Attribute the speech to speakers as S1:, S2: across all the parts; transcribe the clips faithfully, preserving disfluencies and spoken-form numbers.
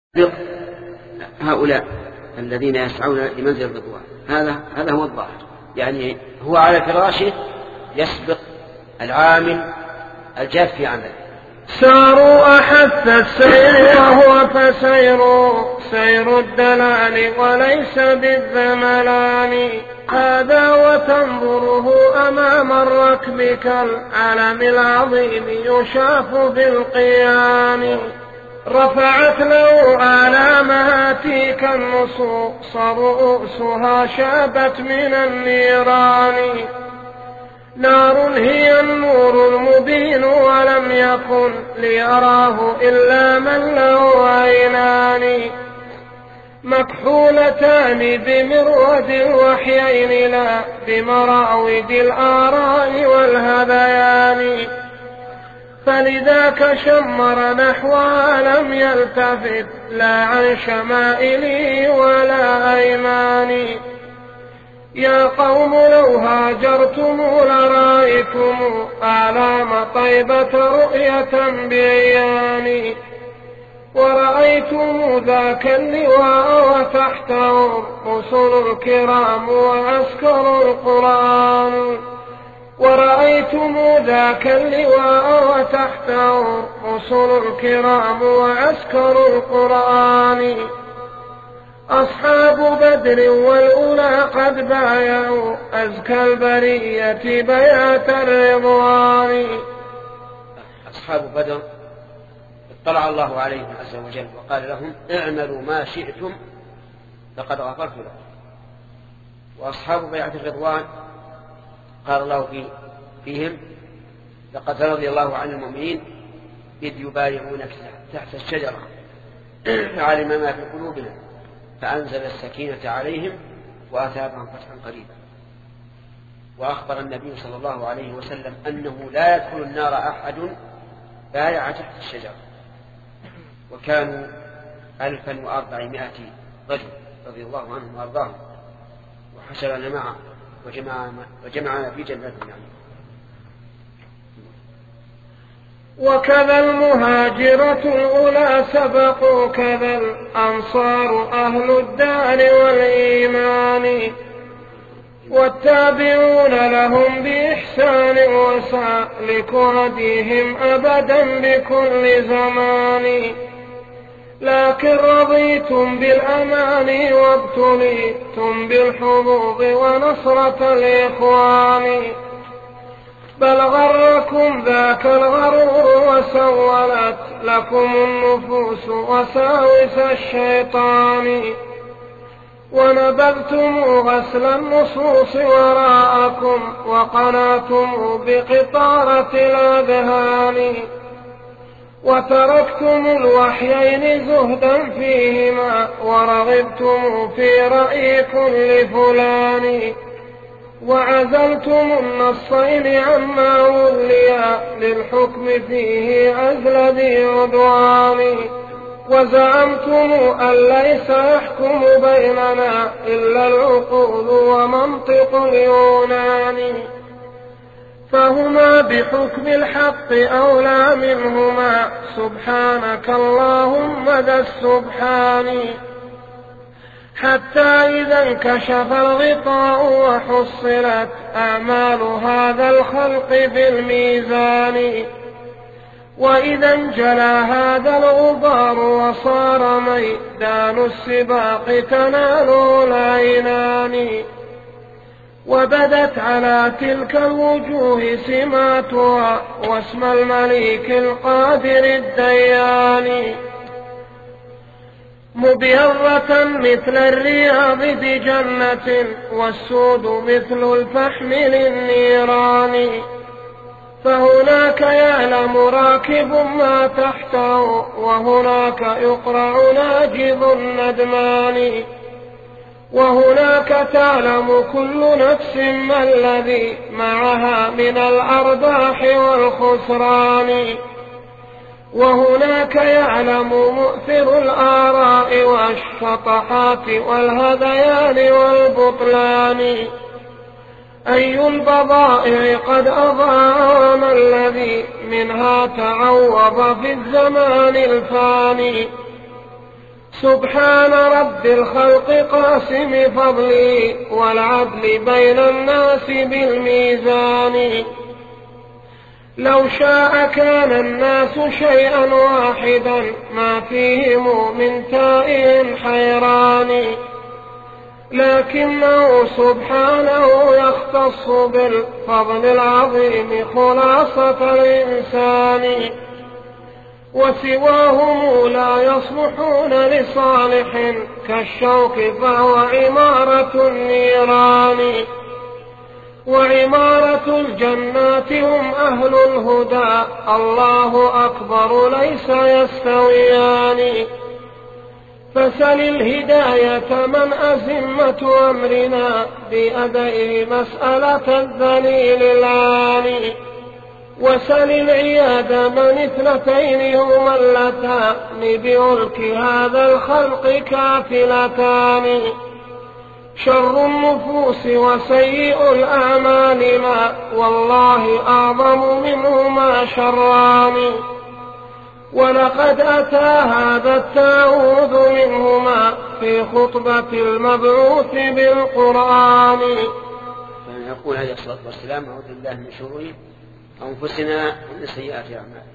S1: هؤلاء الذين يسعون لمنزل الرضوان هذا هذا هو الظاهر، يعني هو على فراشه يسبق العامل الجاد في عمله.
S2: ساروا أحث السير وهو فسير سير الدلال وليس بالذملان، هذا وتنظره أمام الركب كالعلم العظيم يشاف بالقيام، رفعت له آلامها تلك النصوص رؤوسها شابت من النيران، نار هي النور المبين ولم يكن ليراه إلا من له عينان، مكحولتان بمرود الوحيين لا بمراود الآراء والهذيان، فلذاك شمر نحوها لم يلتفت لا عن شمائلي ولا أيماني، يا قوم لو هاجرتم لرأيتم أعلام طيبة رؤية بعياني، ورأيتم ذاك اللواء وتحته الرسل الكرام وعسكر القرآن، ورأيتم ذاك اللواء وتحته الرسل الكرام وعسكر القرآن، أصحاب بدر والأولى قد بايعوا أزكى البرية بيعة الرضوان.
S1: أصحاب بدر اطلع الله عليهم عز وجل وقال لهم اعملوا ما شئتم لقد غفرت لكم. وأصحاب بيعة الرضوان قال الله في فيهم لقد رضي الله عن المؤمنين إذ يبايعونك تحت الشجرة فعلم ما في قلوبهم فأنزل السكينة عليهم وأثابهم فتحا قريبا. وأخبر النبي صلى الله عليه وسلم أنه لا يدخل النار أحد بايع تحت الشجرة، وكانوا ألفا وأربعمائة رجل رضي الله عنهم وأرضاهم، وحشرنا معه وجمعنا, وجمعنا في جنات النعيم.
S2: وكذا المهاجرة الأولى سبقوا كذا الأنصار أهل الدار والإيمان، والتابعون لهم بإحسان وسالك هديهم أبدا بكل زمان، لكن رضيتم بالأمان وابتليتم بالحظوظ ونصرة الإخوان، بل غركم ذاك الغرور وسولت لكم النفوس وساوس الشيطان، ونبذتم غسل النصوص وراءكم وقناتم بقطارة الأذهان، وتركتم الوحيين زهدا فيهما ورغبتم في رأي كل فلان، وعزلتم النصين عما وليا للحكم فيه عزل ذي عدوان، وزعمتم أن ليس يحكم بيننا إلا العقول ومنطق اليونان، فهما بحكم الحق أولى منهما سبحانك اللهم ذا السبحان، حتى إذا انكشف الغطاء وحصلت أعمال هذا الخلق بالميزان، وإذا انجلى هذا الغبار وصار ميدان السباق تناله العينان، وبدت على تلك الوجوه سماتها واسم المليك القادر الديان، مبيضة مثل الرياض بجنة والسود مثل الفحم للنيران، فهناك يعلم راكب ما تحته وهناك يقرع ناجذ الندمان، وهناك تعلم كل نفس ما الذي معها من الأرباح والخسران، وهناك يعلم مؤثر الآراء والشطحات والهذيان والبطلان، أي البضائع قد أضاع وما الذي منها تعوض في الزمان الفاني، سبحان رب الخلق قاسم فضلي والعدل بين الناس بالميزان. لو شاء كان الناس شيئا واحدا ما فيهم من تائه حيران، لكنه سبحانه يختص بالفضل العظيم خلاصة الإنسان، وسواهم لا يصلحون لصالح كالشوك فهو عمارة النيران. وعمارة الجنات هم أهل الهدى الله أكبر ليس يستويان. فسل الهداية من أزمة أمرنا بأدائه مسألة الذليل العاني، وسل العياد من اثنتين هما اللتان بألك هذا الخلق كافلتان. شر النفوس وسيء الأعمال ما والله أعظم منهما شران، ولقد أتى هذا التعوذ منهما في خطبة المبعوث بالقرآن.
S1: يقول عليه الصلاة والسلام أعوذ بالله من شرور أنفسنا ومن سيئات أعمالنا.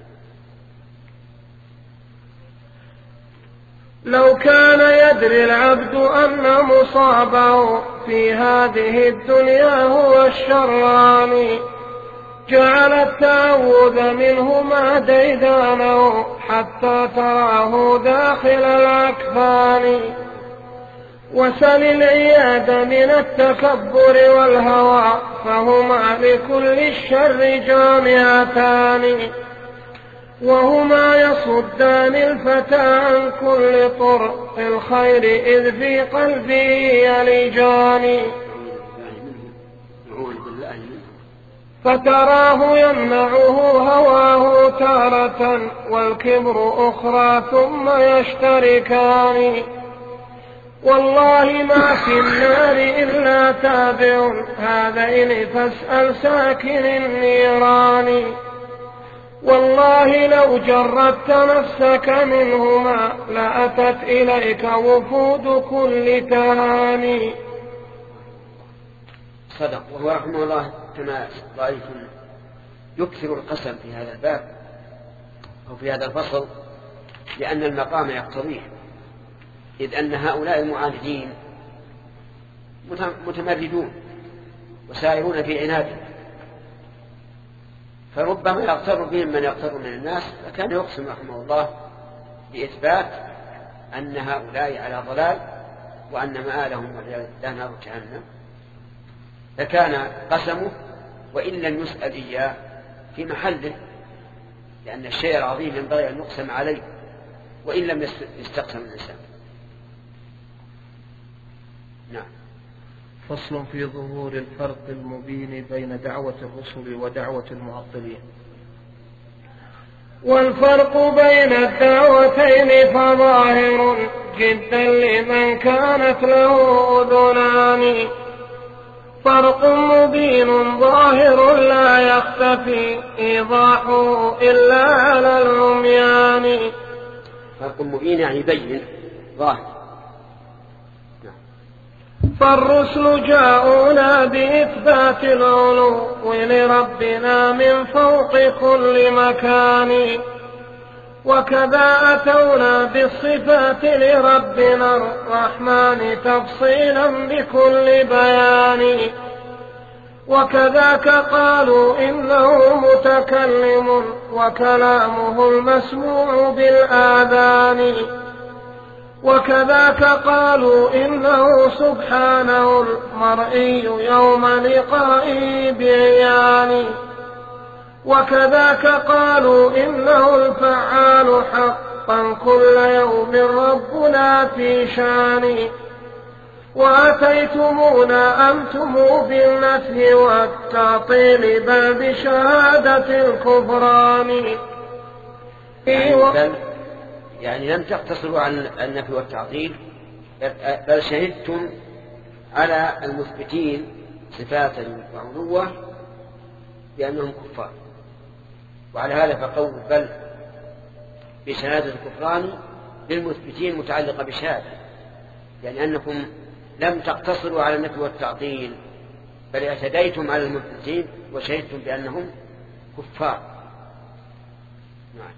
S2: لو كان يدري العبد أن مصابه في هذه الدنيا هو الشران جعل التعوذ منهما ديدانه حتى تراه داخل الأكفان. وسل العياد من التكبر والهوى فهما لكل الشر جامعتان، وهما يصدان الفتى عن كل طرق الخير إذ في قلبه يلجان. فتراه يمنعه هواه تارة والكبر أخرى ثم يشتركان. والله ما في النار إلا تابع هذين فاسأل ساكن النيران. والله لو جردت نفسك منهما لأتت إليك وفود كل تهاني.
S1: صدق. وهو رحمه الله كما رأيتم يكثر القسم في هذا الباب أو في هذا الفصل لأن المقام يقتضيه، إذ أن هؤلاء المعاندين متمردون وسائرون في عنادهم، فربما يغتر بهم من يغتر من الناس، فكان يقسم رحمه الله بإثبات أن هؤلاء على ضلال وأن مآلهم والعياذ بالله نار جهنم، فكان قسمه وإن لم يسأل إياه في محله، لأن الشيء العظيم ينبغي أن يقسم عليه وإن لم يستقسم الإنسان. نعم.
S3: فصل في ظهور الفرق المبين بين دعوة الرسل ودعوة المعطلين.
S2: والفرق بين الدعوتين فظاهر جدا لمن كانت له أذنان، فرق مبين ظاهر لا يختفي إيضاحه إلا على العميان.
S1: فرق مبين يعني بين ظاهر.
S2: فالرسل جاءونا بإثبات العلو لربنا من فوق كل مكان، وكذا أتونا بالصفات لربنا الرحمن تفصيلا بكل بيان. وكذاك قالوا إنه متكلم وكلامه المسموع بالآذان، وكذاك قالوا إنه سبحانه المرئي يوم لقائه بعيان، وكذاك قالوا إنه الفعال حقا كل يوم ربنا في شان. وأتيتمونا أنتم بالنفي والتعطيل بل بشهادة الكفران.
S1: يعني, يعني لم تقتصروا عن النفي والتعطيل بل شهدتم على المثبتين صفات وعلوة بأنهم كفار، وعلى هذا فقول بل بشهادة الكفران للمثبتين متعلقة بشهادة، يعني أنكم لم تقتصروا على النفي والتعطيل، بل اعتديتم على المثبتين وشهدتم بأنهم كفار. نعم.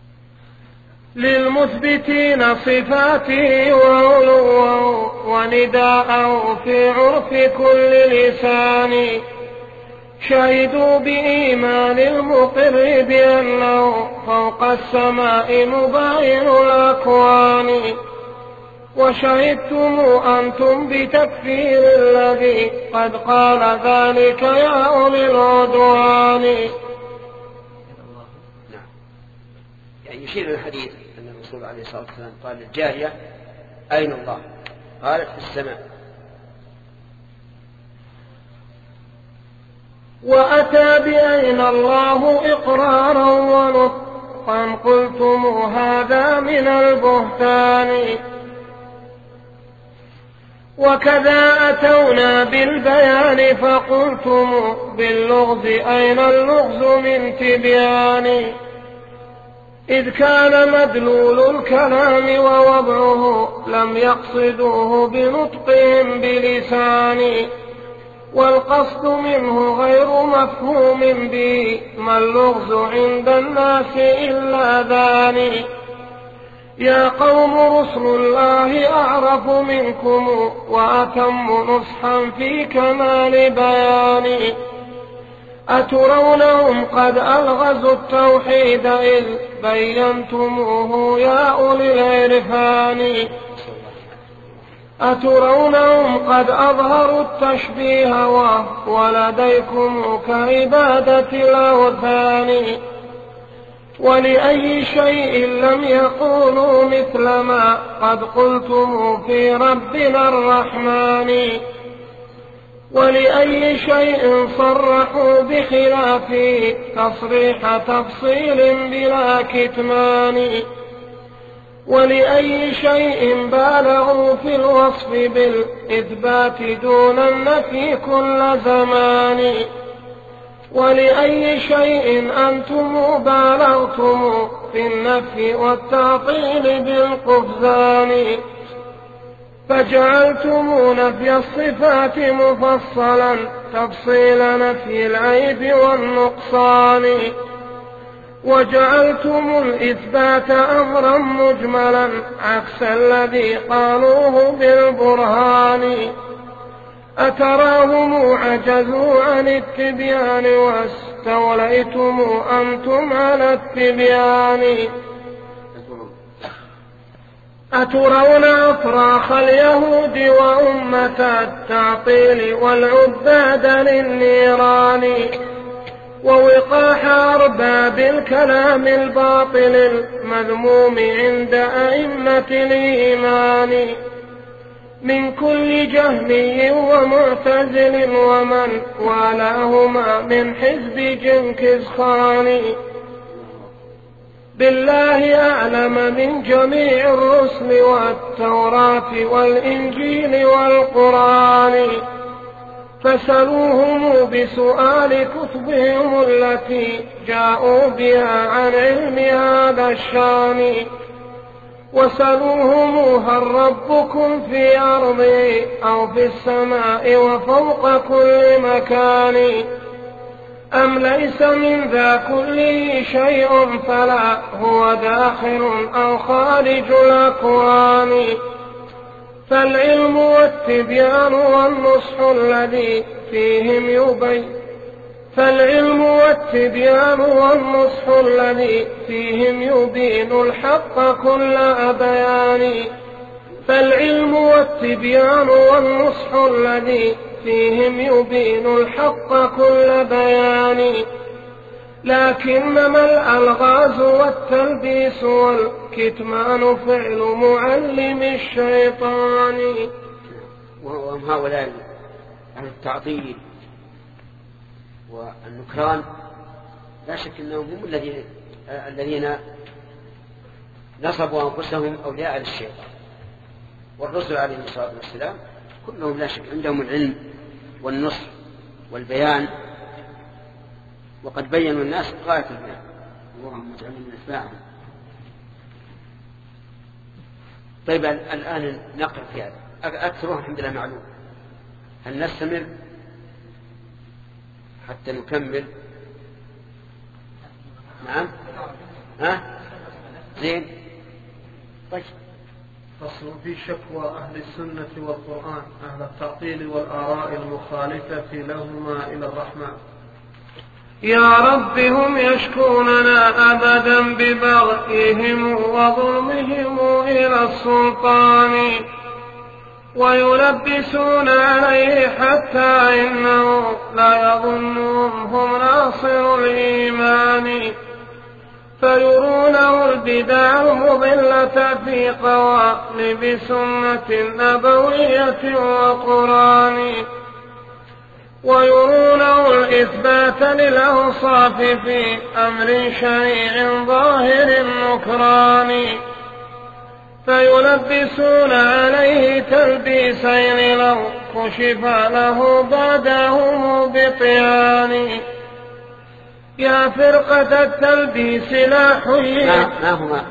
S2: للمثبتين صفاته وعلوه ونداءه في عرف كل لسان، شهدوا بإيمان المقر بأنه فوق السماء مباين الأكوان، وشهدتم أنتم بتكفير الذي قد قال ذلك يا أولي العدوان.
S1: نعم. يعني يشير الحديث أن الرسول عليه الصلاة والسلام قال للجارية أين الله؟ قالت في السماء.
S2: وأتى بأين الله إقرارا ونطقا، قلتم هذا من البهتان. وكذا أتونا بالبيان فقلتم باللغز أين اللغز من تبيان، إذ كان مدلول الكلام ووضعه لم يقصدوه بنطقهم بلسان، والقصد منه غير مفهوم به، ما اللغز عند الناس إلا ذان. يا قوم رسل الله أعرف منكم وأتم نصحا في كمال بيان، أترونهم قد ألغزوا التوحيد إذ بينتموه يا أولي العرفان، أترونهم قد أظهروا التشبيه ولديكم كعبادة الأوثان، ولأي شيء لم يقولوا مثل ما قد قلتم في ربنا الرحمن، ولأي شيء صرحوا بخلافه تصريح تفصيل بلا كتمان، ولأي شيء بالغوا في الوصف بالإثبات دون النفي كل زمان، ولأي شيء أنتم بالغتم في النفي والتعطيل بالقفزان، فجعلتم نفي الصفات مفصلا تفصيل نفي العيب والنقصان، وجعلتم الإثبات أمرا مجملا عكس الذي قالوه بالبرهان، أتراهم عجزوا عن التبيان واستوليتم أنتم على التبيان، أترون أفراخ اليهود وأمة التعطيل والعباد للنيران، ووقاح أرباب الكلام الباطل المذموم عند أئمة الإيمان، من كل جهمي ومعتزل ومن والاهما من حزب جنكز خان، بالله أعلم من جميع الرسل والتوراة والإنجيل والقرآن، فسلوهم بسؤال كتبهم التي جاءوا بها عن علم هذا الشان، وسلوهم هل ربكم في أرضه أو في السماء وفوق كل مكان، أم ليس من ذا كله شيء فلا هو داخل أو خارج الأكوان، فالعلم والتبيان والنصح الذي فيهم يبين فالعلم والتبيان والنصح الذي فيهم يبين الحق كل بيان، فالعلم والتبيان والنصح الذي فيهم يبين الحق كل بيان، لكنما الألغاز والتلبيس والكتمان فعل معلم الشيطان.
S1: وهم هؤلاء عن التعطيل والنكران لا شك أنهم هم الذين الذين نصبوا أنفسهم أولياء للشيطان، والرسل عليهم الصلاة والسلام كلهم لا شك عندهم العلم والنصح والبيان، وقد بينوا الناس غاية البيان، اللهم اجعلنا من أتباعهم. طيب الآن نقل في هذا أكثرها الحمد لله معلوم. هل نستمر حتى نكمل؟ نعم. ها زين. طيب.
S3: فصل في شكوى أهل السنة والقرآن أهل التعطيل والآراء المخالفة لهما إلى الرحمن.
S2: يا رب هم يشكوننا أبدا ببغيهم وظلمهم إلى السلطان ويلبسون عليه حتى إنه لا يظنهم هم ناصر الإيمان فيرونه البدع المضلة في قوالب سنة نبوية وقرآن ويرونه الإثبات للأوصاف في أمر شريع ظاهر نكران فيلبسون عليه تلبيسين لو كشف له بعدهم بطيان يا فرقة التلبيس لا حيي.
S1: ما هما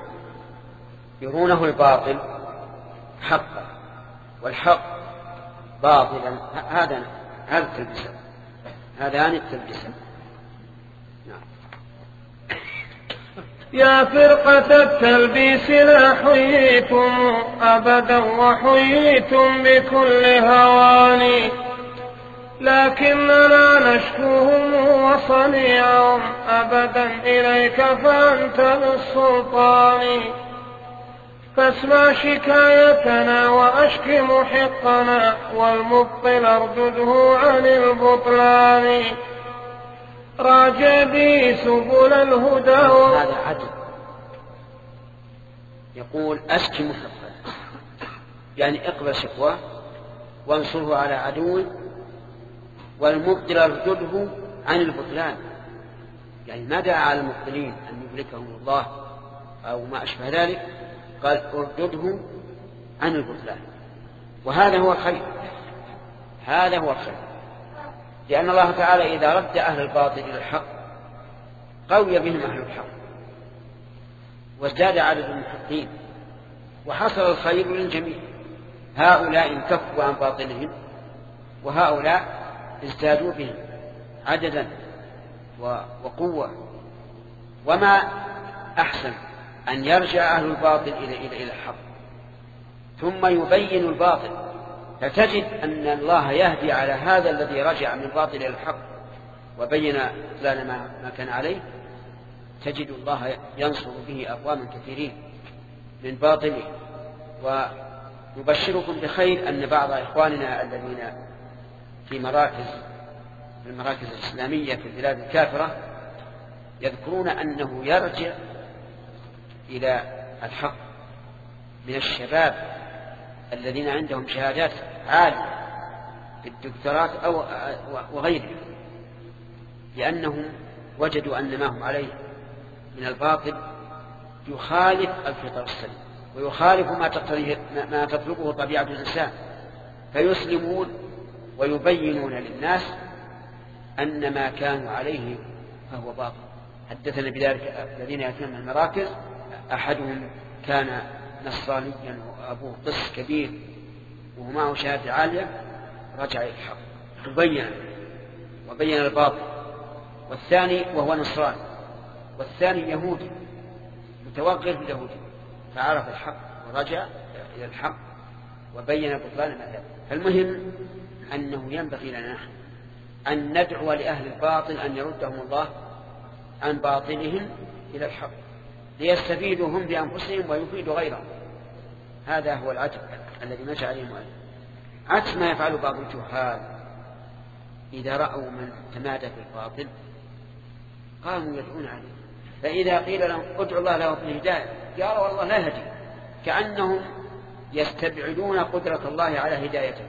S1: يرونه الباطل حقا والحق باطلا. هذا هذا التلبيس هذان التلبيس.
S2: يا فرقة التلبيس لا حييتم أبدا وحييتم بكل هوان لكننا نشكوهم وصنيعهم أبدا إليك فأنت بالسلطان فاسمع شكايتنا وأشك محقنا والمبطل اردده عن البطلان راجع بي سبل الهدى.
S1: هذا عدل. يقول أشك محقا يعني اقبل شكواه وانصره على عدوه والمبطل اردده عن البطلان يعني ما دعا على المبطلين أن يهلكهم الله أو ما أشبه ذلك قال اردده عن البطلان وهذا هو الخير. هذا هو الخير لأن الله تعالى إذا رد أهل الباطل إلى الحق قوي بهم أهل الحق وازداد عدد المحقين وحصل الخير للجميع. هؤلاء انكفوا عن باطلهم وهؤلاء ازدادوا بهم عددا وقوة. وما أحسن أن يرجع أهل الباطل إلى إلى إلى الحق ثم يبين الباطل فتجد أن الله يهدي على هذا الذي رجع من الباطل إلى الحق وبين لنا ما كان عليه. تجد الله ينصر به أقواما كثيرين من باطله. ونبشركم بخير أن بعض إخواننا الذين في مراكز في المراكز الإسلامية في البلاد الكافرة يذكرون أنه يرجع إلى الحق من الشباب الذين عندهم شهادات عالية في الدكتورات أو وغيرها لأنهم وجدوا أن ما هم عليه من الباطل يخالف الفطر السليم ويخالف ما تقتضيه ما تطلبه طبيعة الإنسان فيسلمون ويبينون للناس أن ما كانوا عليه فهو باطل. حدثنا بذلك الذين يأتون من المراكز أحدهم كان نصرانيا وأبوه قس كبير وهو معه شهادة عالية رجع إلى الحق وبين وبين الباطل. والثاني وهو نصراني والثاني يهودي متوغل باليهودي فعرف الحق ورجع إلى الحق وبين بطلان المذهب. فالمهم أنه ينبغي لنا نحن أن ندعو لأهل الباطل أن يردهم الله عن باطلهم إلى الحق ليستفيدوا هم بأنفسهم ويفيدوا غيرهم. هذا هو العجب الذي مشى عليه المؤلف. عكس ما يفعل بعض الجهال إذا رأوا من تمادى في الباطل قاموا يدعون عليه فإذا قيل لهم ادعوا الله له في الهداية قالوا والله لا يهدي كأنهم يستبعدون قدرة الله على هدايته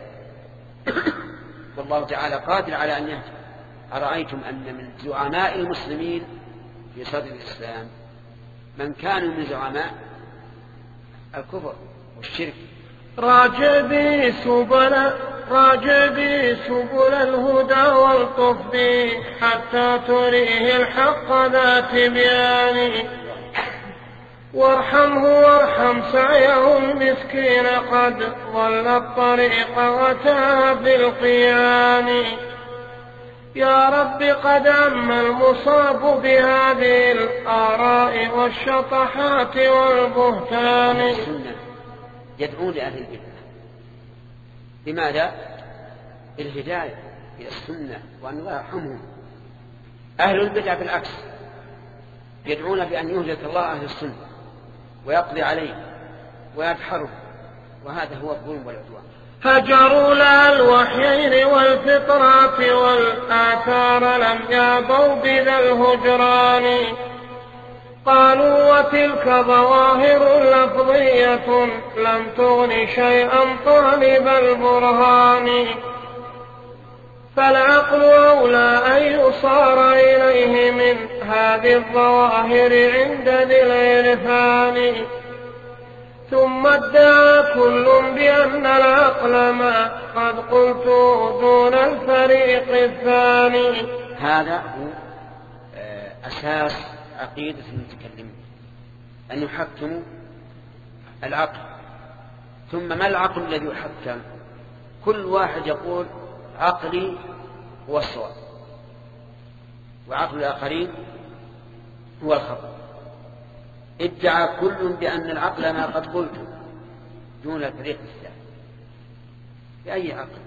S1: والله تعالى قادر على أن يهدي. أرأيتم أن من زعماء المسلمين في صدر الإسلام من كانوا من زعماء الكفر والشرك.
S2: راجبي سبل راجبي سبل الهدى والطف به حتى تريه الحق ذات بيان وارحمه وارحم سعيه المسكين قد ضل الطريق وتاه في القيام. يا رب قد عم المصاب بهذه الآراء والشطحات والبهتان.
S1: يدعون لأهل البدع بماذا؟ بالهداية إلى السنة وأن الله يرحمهم. أهل البدع بالعكس يدعون بأن يهلك الله أهل السنة ويقضي عليه ويدحره، وهذا هو الظلم والعدوان.
S2: هجروا لها الوحيين والفطرات والآثار لم يابوا بذا الهجران. قالوا وتلك ظواهر لفظية لم تغن شيئا طالب البرهان. فالعقل أولى أن يصار إليه من هذه الظواهر عند ذي العرفان. ثم ادعى كل بأن العقل ما قد قلت دون الفريق الثاني.
S1: هذا هو أساس عقيدة المتكلمين، أن يحكموا العقل. ثم ما العقل الذي يحكم؟ كل واحد يقول عقلي هو الصواب وعقل الآخرين هو الخطأ. ادعى كل بأن العقل ما قد قلت دون الفريق الثاني. بأي عقل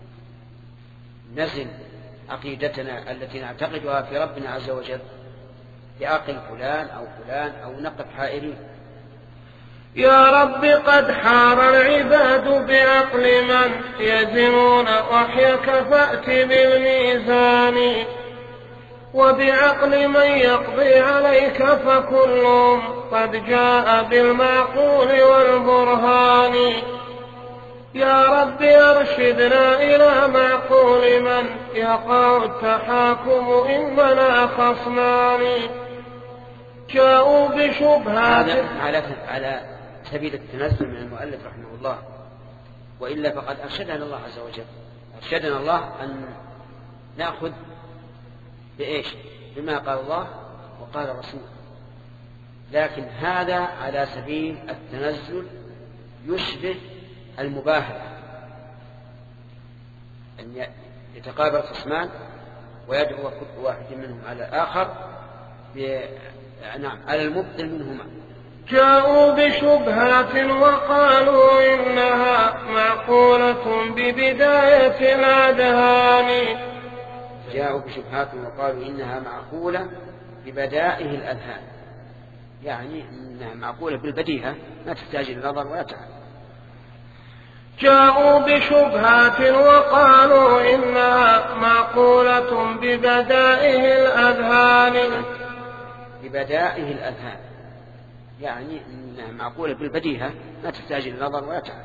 S1: نزل عقيدتنا التي نعتقدها في ربنا عز وجل بعقل فلان أو فلان أو نقف حائرين؟
S2: يا رب قد حار العباد بعقل من يزنون وحيك فأت بالميزان. وبعقل من يقضي عليك فكلهم قد جاء بالمعقول والبرهان. يا رب أرشدنا إلى معقول من يقع التحاكم إننا خصمان. جاءوا بشبهات
S1: على على سبيل التنزل من المؤلف رحمه الله، وإلا فقد أرشدنا الله عز وجل. أرشدنا الله أن نأخذ بإيش؟ بما قال الله وقال الرسول، لكن هذا على سبيل التنزل يشبه المباهلة، أن يتقابل خصمان ويدعو كل واحد منهم على الآخر نعم على المبطل منهما.
S2: جاءوا بشبهات وقالوا إنها معقولة ببداية الأذهان.
S1: جاءوا بشبهات وقالوا إنها معقولة ببدائه الأذهان، يعني إنها معقولة بالبديهة ما تحتاج إلى نظر ولا تعب.
S2: جاءوا بشبهات وقالوا إنها معقولة ببدائه الأذهان.
S1: ببدائه الأذهان يعني إنها معقولة بالبديهة ما تحتاج إلى نظر ولا تعب.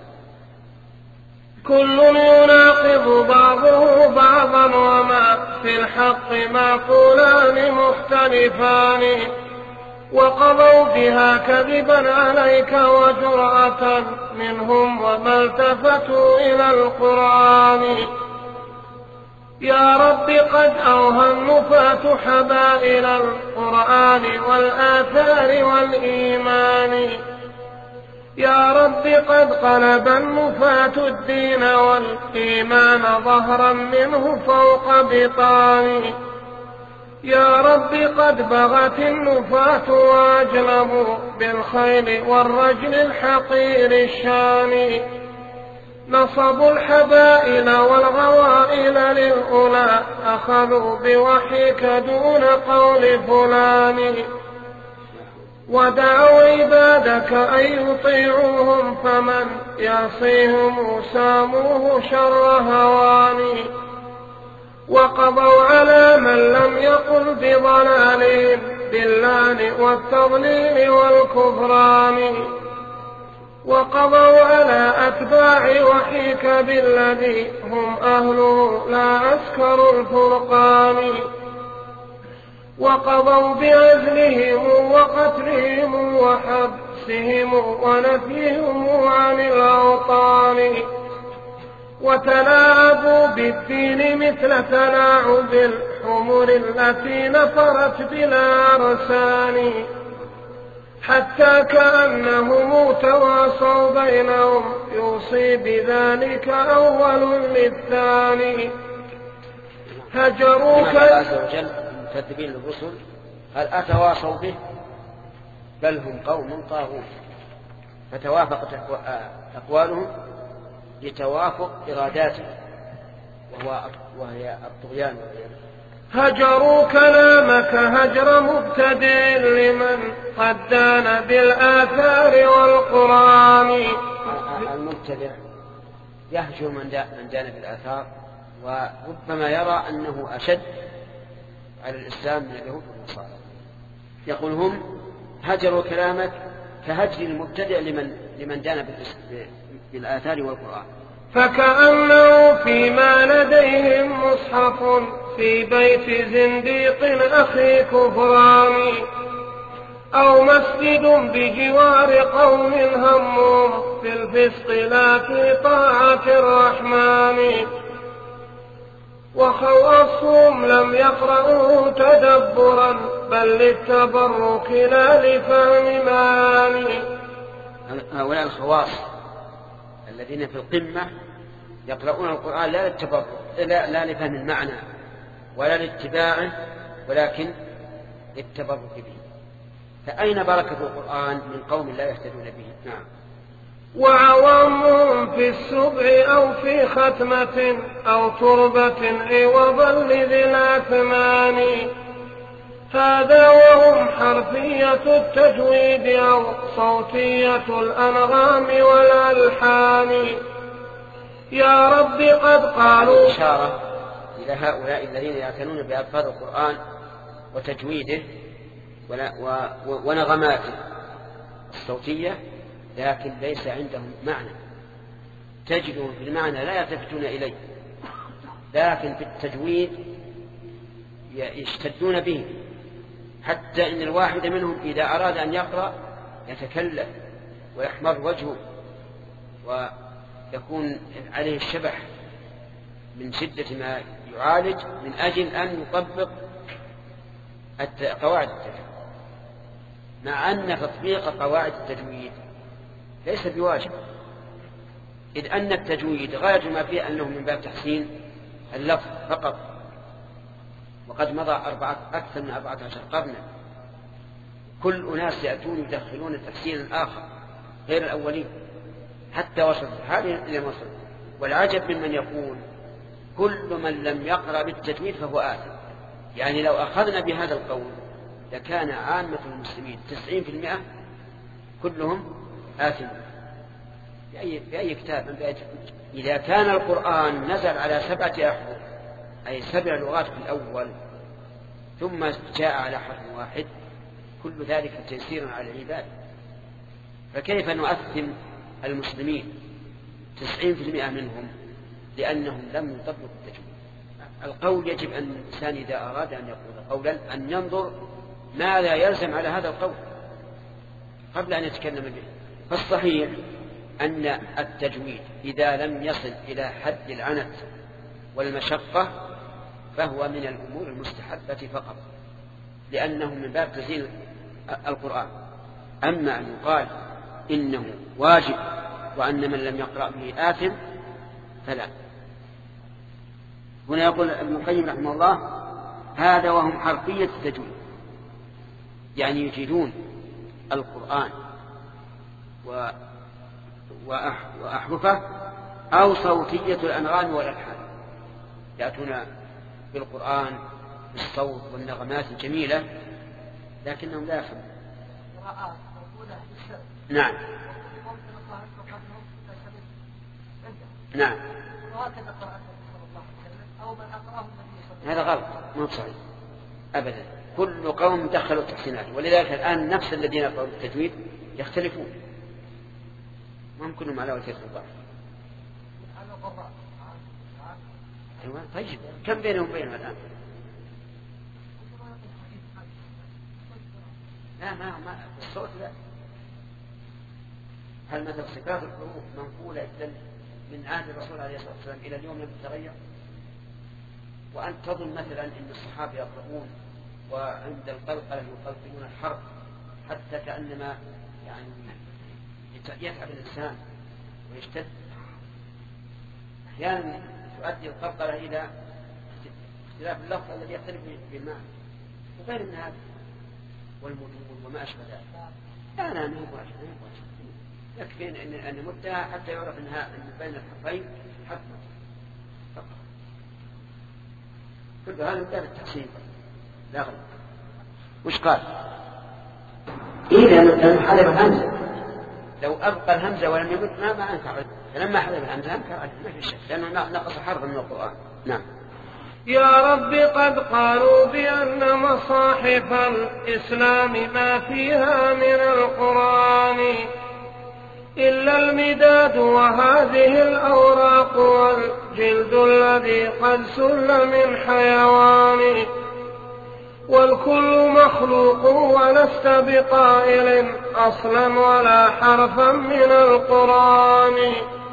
S2: كل يناقض بعضه بعضا وما في الحق معقولان مختلفان. وقضوا بها كذبا عليك وجرأة منهم وما التفتوا إلى القرآن. يا رب قد أوهى النفاة حبائل القرآن والآثار والإيمان. يا رب قد قلب النفاة الدين والإيمان ظهرا منه فوق بطان. يا رب قد بغت النفاة وأجلبوا بالخيل والرجل الحقير الشان. نصبوا الحبائل والغوائل للأولى أخذوا بوحيك دون قول فلان. ودعوا عبادك أن يطيعوهم فمن يعصيهم ساموه شر هوان. وقضوا على من لم يقل بضلالهم باللعن والتضليل والكفران. وقضوا على أتباع وحيك بالذي هم أهله لا عسكر الفرقان. وقضوا بعزلهم وقتلهم وحبسهم ونفيهم عن الأوطان. وتلاعبوا بالدين مثل تلاعب الحمر التي نفرت بلا رسان. حتى كأنهم تواصوا بينهم يوصي بذلك أول للثاني. هجروك
S1: الله عز وجل المكذبين للرسل هل أتواصوا به بل هم قوم طاغون، فتوافقت أقوالهم لتوافق إراداتهم وهو وهي الطغيان.
S2: هجروا كلامك هجر مبتدئ لمن قد دان بالآثار والقرآن.
S1: المبتدع يهجر من دان بالآثار وربما يرى أنه أشد على الإسلام من اليهود والنصارى. يقول هم هجروا كلامك كهجر المبتدع لمن لمن دان بالآثار والقرآن.
S2: فكأنه فيما لديهم مصحف في بيت زنديق أخي كفران، أو مسجد بجوار قوم همهم في الفسق لا في طاعة الرحمن. وخواصهم لم يقرأوا تدبرا بل للتبرك لا لفهم معاني.
S1: هؤلاء الخواص الذين في القمة يقرؤون القرآن لا للتبرك لا, لا لفهم المعنى ولا لاتباعه ولكن للتبرك به. فأين بركة القرآن من قوم لا يهتدون به؟ نعم.
S2: وعوامهم في السبع أو في ختمة أو تربة عوضا لذي الأثمان. هذا وهم حرفية التجويد أو صوتية الأنغام والألحان. يا رب قد قالوا
S1: إشارة إلى هؤلاء الذين يعتنون بألفاظ القرآن وتجويده ونغماته الصوتية لكن ليس عندهم معنى، تجدهم في المعنى لا يلتفتون إليه، لكن في التجويد يشتدون به، حتى إن الواحد منهم إذا أراد أن يقرأ يتكلم ويحمر وجهه ويكون عليه الشبح من شدة ما يعالج من أجل أن يطبق قواعد التجويد، مع أن تطبيق قواعد التجويد ليس بواجب، إذ أن التجويد غاية ما فيه أنه من باب تحسين اللفظ فقط، وقد مضى أربعة أكثر من أربعة عشر قرنا كل أناس يأتون يدخلون تحسينا آخر غير الأولين حتى وصل هذه إلى مصر. والعجب ممن يقول كل من لم يقرأ بالتجويد فهو آثم. يعني لو أخذنا بهذا القول لكان عامة المسلمين تسعين في المئة كلهم آثم. بأي, بأي كتاب من بأي إذا كان القرآن نزل على سبعة أحرف أي سبع لغات في الأول ثم جاء على حرف واحد كل ذلك تيسير على العباد، فكيف نؤثم المسلمين تسعين في المئة منهم لأنهم لم يطبقوا التجويد؟ القول يجب أن الإنسان إذا أراد أن يقول قولا أن ينظر ماذا يلزم على هذا القول قبل أن يتكلم به. فالصحيح أن التجويد إذا لم يصل إلى حد العنت والمشقة فهو من الأمور المستحبة فقط، لأنه من باب تزيين القرآن. أما أن يقال إنه واجب وأن من لم يقرأ به آثم فلا. هنا يقول ابن القيم رحمه الله هذا وهم حرفية التجويد، يعني يجيدون القرآن و وأحرفه أو صوتية الأنغام والألحان، يأتون بالقرآن بالصوت والنغمات الجميلة لكنهم لا يفهمون. نعم نعم هذا غلط ما هو صحيح أبدا. كل قوم دخلوا تحسينات، ولذلك الآن نفس الذين يقرؤون التجويد يختلفون، ما هم كلهم على وجه الضعف. أيوة طيب كم بينهم بينها الآن؟ لا ما ما الصوت لا. هل مثل صفات الحروف منقولة من عهد الرسول عليه الصلاة والسلام إلى اليوم لم تتغير؟ وأن تظن مثلا أن الصحابة يقرؤون وعند القلقلة يقلقلون الحرف حتى كأنما يعني يتعب الإنسان ويشتد. أحيانا تؤدي القرقرة إلى اختلاف اللفظ الذي يختلف بالمعنى وغير من هذا والمدود وما أشبه ذلك. لا لا نهب واجب يكفي أن أن نمدها حتى يعرف أنها بين الحرفين حكمة فقط. كل هذا من باب التحسين لا غير. وش قال؟ إذا لم حذف الهمزة، لو أبقى الهمزة ولم يمد ما ما أنكر، فلما حذف الهمزة أنكر ما في شك لأنه نقص حرف من القرآن. نعم.
S2: يا رب قد قالوا بأن مصاحف الإسلام ما فيها من القرآن إلا المداد وهذه الأوراق والجلد الذي قد سل من حيوان والكل مخلوق ولست بقائل أصلا ولا حرفا من القرآن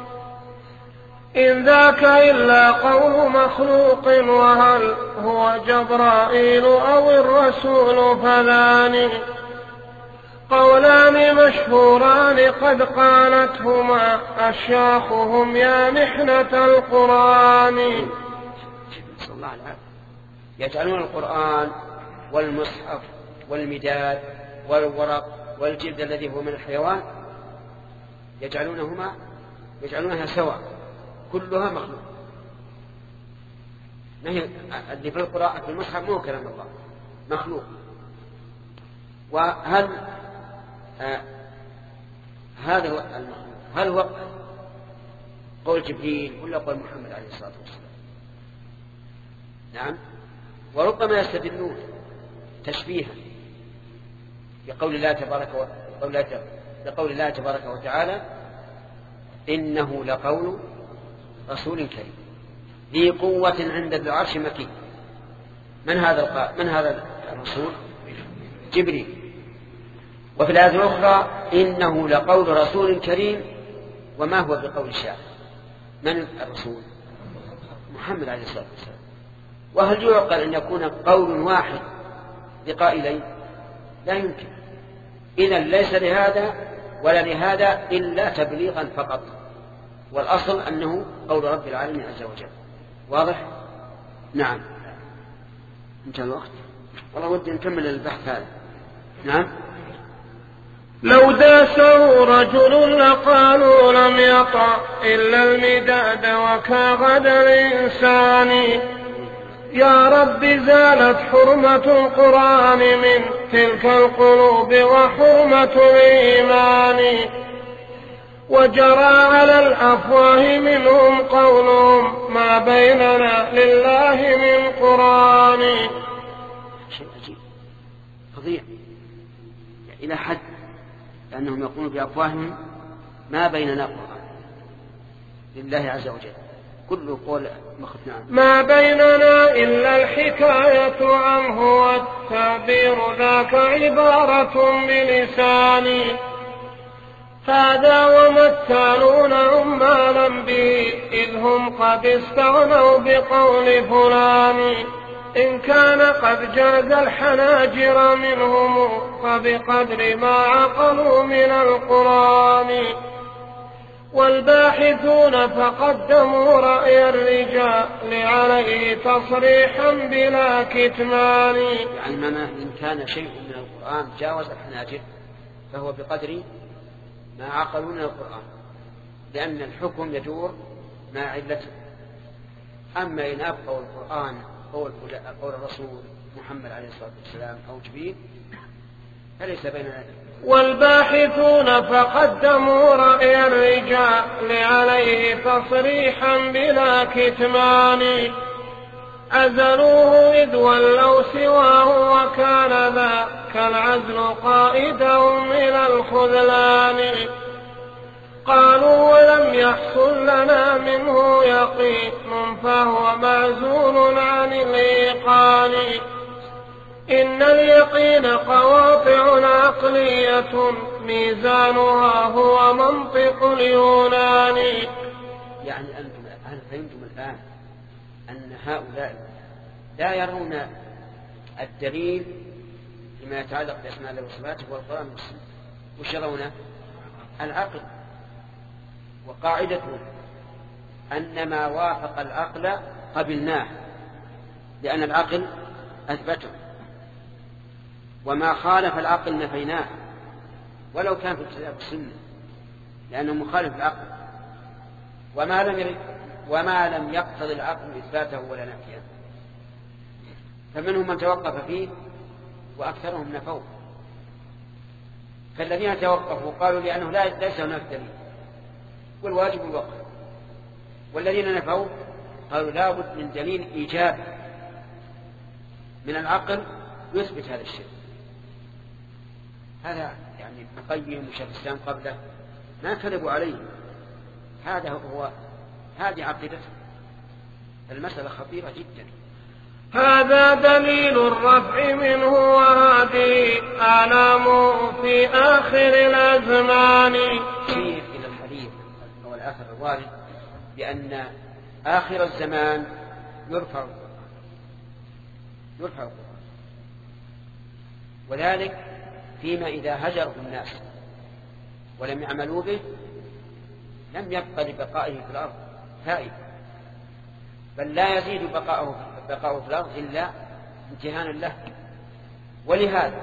S2: إن ذاك إلا قول مخلوق وهل هو جبرائيل أو الرسول فذان قولان مشهوران قد قالتهما أشياخهم يا محنة القرآن.
S1: صلى الله عليه وسلم. يجعلون القرآن والمصحف والمداد والورق والجلد الذي هو من الحيوان يجعلونهما يجعلونها سواء كلها مخلوق. ما هي اللي في القراءة في المصحف مو كلام الله مخلوق. وهل آه هذا هو المخلوق هل هو قول جبريل ولا قول محمد عليه الصلاة والسلام؟ نعم. وربما يستدلون تشبيها بقول الله تبارك وتعالى بقول الله تبارك وتعالى إنه لقول رسول كريم ذي قوة عند ذي العرش مكين. من هذا من هذا الرسول؟ جبريل. وفي الآية الأخرى إنه لقول رسول كريم وما هو بقول شاعر. من الرسول؟ محمد عليه الصلاة والسلام. وهل يعقل أن يكون قول واحد لقائلين؟ لا يمكن. إذن ليس لهذا ولا لهذا إلا تبليغا فقط، والأصل أنه قول رب العالمين عز وجل. واضح؟ نعم. انتهى الوقت. والله ودي نكمل البحث هذا. نعم.
S2: لو داسه رجل لقالوا لم يطع إلا المداد وكغد الإنسان يا رب زالت حرمة القرآن من تلك القلوب وحرمة الإيمان وجرى على الأفواه منهم قولهم ما بيننا لله من قرآن.
S1: شيء عجيب فظيع إلى حد أنهم يقولون بأفواههم ما بيننا قرآن لله عز وجل كل قول مخفنا عنه.
S2: ما بيننا إلا الحكاية عنه والتعبير ذاك عبارة بلساني هذا ومثالون عمالا به إذ هم قد استغنوا بقول فلان إن كان قد جاز الحناجر منهم فبقدر ما عقلوا من القرآن والباحثون فقدموا رأي الرجال عليه تصريحا بلا كتمان.
S1: يعني ما إن كان شيء من القرآن جاوز الحناجر فهو بقدر ما عقلوا من القرآن لأن الحكم يدور مع علته. أما إن أبقوا القرآن قول قول الرسول محمد عليه الصلاة والسلام أو جبريل فليس بيننا.
S2: والباحثون فقدموا رأي الرجال عليه تصريحا بلا كتمان عزلوه إذ ولوا سواه وكان ذاك العزل قائدهم إلى الخذلان قالوا ولم يحصل لنا منه يقين فهو معزول عن الإيقان إن اليقين قواطع عقلية ميزانها هو منطق اليونان.
S1: يعني أنتم هل فهمتم الآن أن هؤلاء لا يرون الدليل فيما يتعلق بأسماء الله وصفاته والقرآن والسنة. وش يرونه؟ العقل. وقاعدته أن ما وافق العقل قبلناه لأن العقل أثبته، وما خالف العقل نفيناه ولو كان في الكتاب والسنة لأنه مخالف العقل، وما لم يرد وما لم يقتضي العقل إثباته ولا نفيه. فمنهم من توقف فيه وأكثرهم نفوه. فالذين توقفوا قالوا لأنه لا ليس هناك دليل والواجب الوقف، والذين نفوا قالوا لا بد من دليل إيجابي من العقل يثبت هذا الشيء. هذا يعني ابن القيم وشيخ الإسلام قبله ما كذبوا عليه، هذا هو هذه عقيدته. المسألة خطيرة جدا.
S2: هذا دليل الرفع منه وهذه أعلامه في آخر الأزمان.
S1: شيء إلى الحديث أو الآخر الوارد بأن آخر الزمان يرفع يرفع القرآن، وذلك فيما إذا هجره الناس ولم يعملوا به لم يبقى لبقائه في الأرض فائدة، بل لا يزيد بقاؤه بقاؤه في الأرض إلا امتهانا له. ولهذا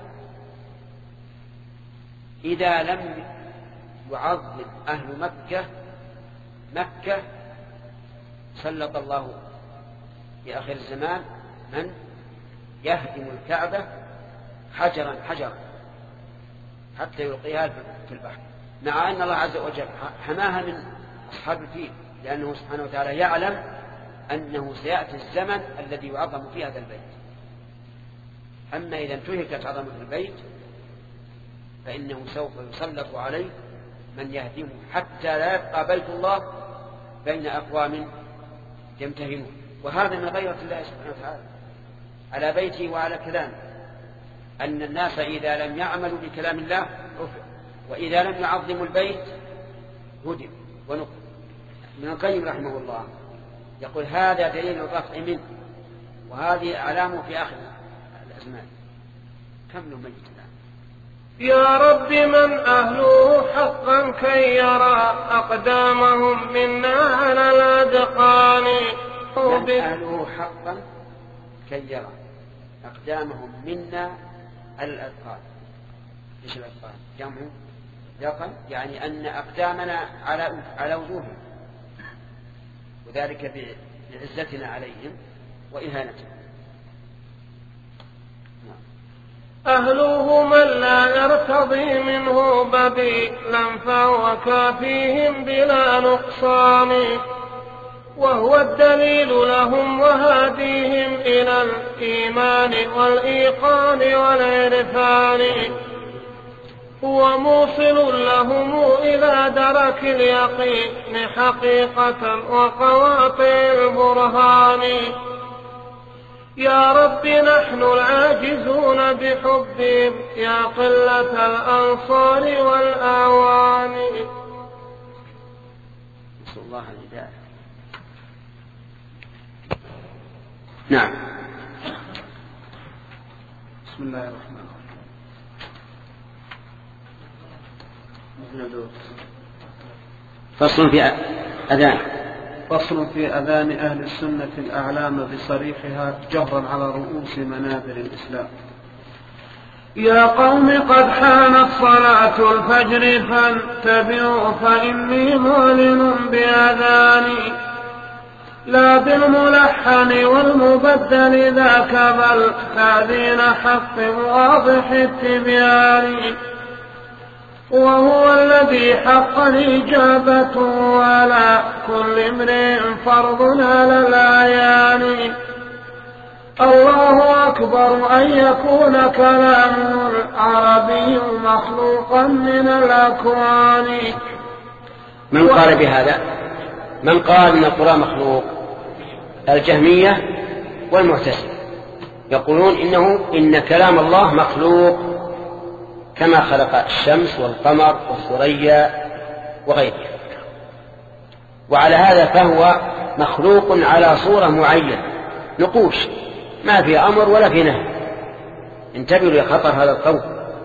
S1: إذا لم يعظم أهل مكة مكة سلط الله في آخر الزمان من يهدم الكعبة حجرا حجرا حتى يلقيها في البحر، مع أن الله عز وجل حماها من أصحاب الفيل، لأنه سبحانه وتعالى يعلم أنه سيأتي الزمن الذي يعظم فيه هذا البيت. أما إذا انتهكت عظمة البيت فإنه سوف يسلط عليه من يهدمه حتى لا يبقى بيت الله بين أقوام يمتهنون. وهذا من غيرة الله سبحانه وتعالى على بيته وعلى كلامه، أن الناس إذا لم يعملوا بكلام الله رفع، وإذا لم يعظموا البيت هدم ونقل. ابن القيم رحمه الله يقول هذا دليل الرفع منه، وهذه أعلامه في آخر الأزمان. كم له مجد الآن.
S2: يا رب من أهله حقا كي يرى أقدامهم منا على الأذقان.
S1: من أهله حقا كي يرى أقدامهم منا على الأذقان. إيش الأذقان؟ جمع ذقن، يعني أن أقدامنا على على وجوههم، وذلك بعزتنا عليهم وإهانتهم.
S2: أهله من لا يرتضي منه بديلا فهو كافيهم بلا نقصان، وهو الدليل لهم وهاديهم إلى الإيمان والإيقان والعرفان، هو موصل لهم إلى درك اليقين حقيقة وقواطع البرهان. يا رب نحن العاجزون بحبهم يا قلة الأنصار والأعوان.
S1: نسأل الله الهداية. نعم.
S3: بسم الله الرحمن الرحيم.
S1: فصل في أذان
S3: فصل في أذان أهل السنة الأعلام بصريحها جهرا على رؤوس منابر الإسلام.
S2: يا قوم قد حانت صلاة الفجر فانتبهوا فإني معلن بأذاني، لا بالملحن والمبدل ذاك بل تأذين حق واضح التبيان، وهو الذي حق الإجابة وعلى كل امرئ فرض على الأعيان. الله أكبر أن يكون كلامه العربي مخلوقا من الأكوان.
S1: من قال بهذا؟ من قال إن القرآن مخلوق؟ الجهمية والمعتزلة يقولون إنه إن كلام الله مخلوق كما خلق الشمس والقمر والثريا وغيرها، وعلى هذا فهو مخلوق على صورة معينة، نقوش ما في أمر ولا في نهي، انتبهوا لخطر هذا القول.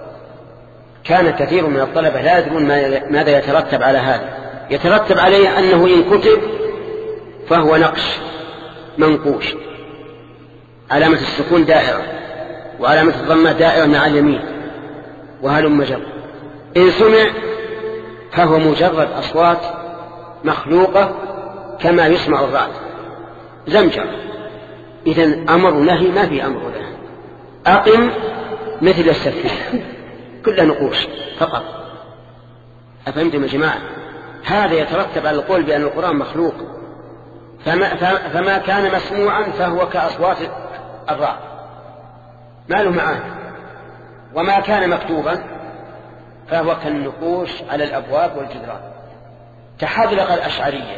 S1: كان كثير من الطلبة لا يدرون ماذا يترتب على هذا. يترتب عليه أنه إن كتب فهو نقش منقوش، علامة السكون دائرة وعلامة الضمة دائرة مع اليمين وهلم جر. إن سمع فهو مجرد أصوات مخلوقة كما يسمع الرعد زمجر. إذن أمر نهي ما في أمر له. أقم مثل السفينة كلها نقوش فقط. أفهمتم يا جماعة؟ هذا يترتب على القول بأن القرآن مخلوق. فما, فما كان مسموعا فهو كأصوات الرعد ما له معاني، وما كان مكتوبا فهو كالنقوش على الأبواب والجدران. تحذلق الأشعرية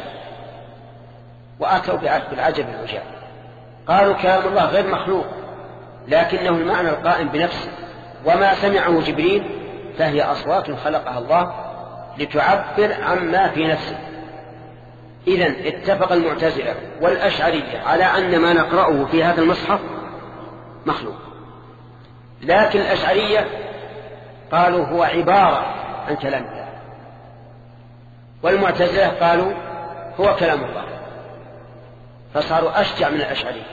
S1: وأتوا بالعجب العجاب، قالوا كلام الله غير مخلوق لكنه المعنى القائم بنفسه، وما سمعه جبريل فهي أصوات خلقها الله لتعبر عما في نفسه. إذن اتفق المعتزلة والأشعرية على أن ما نقرأه في هذا المصحف مخلوق، لكن الأشعرية قالوا هو عبارة عن كلام الله، والمعتزلة قالوا هو كلام الله، فصاروا أشجع من الأشعرية.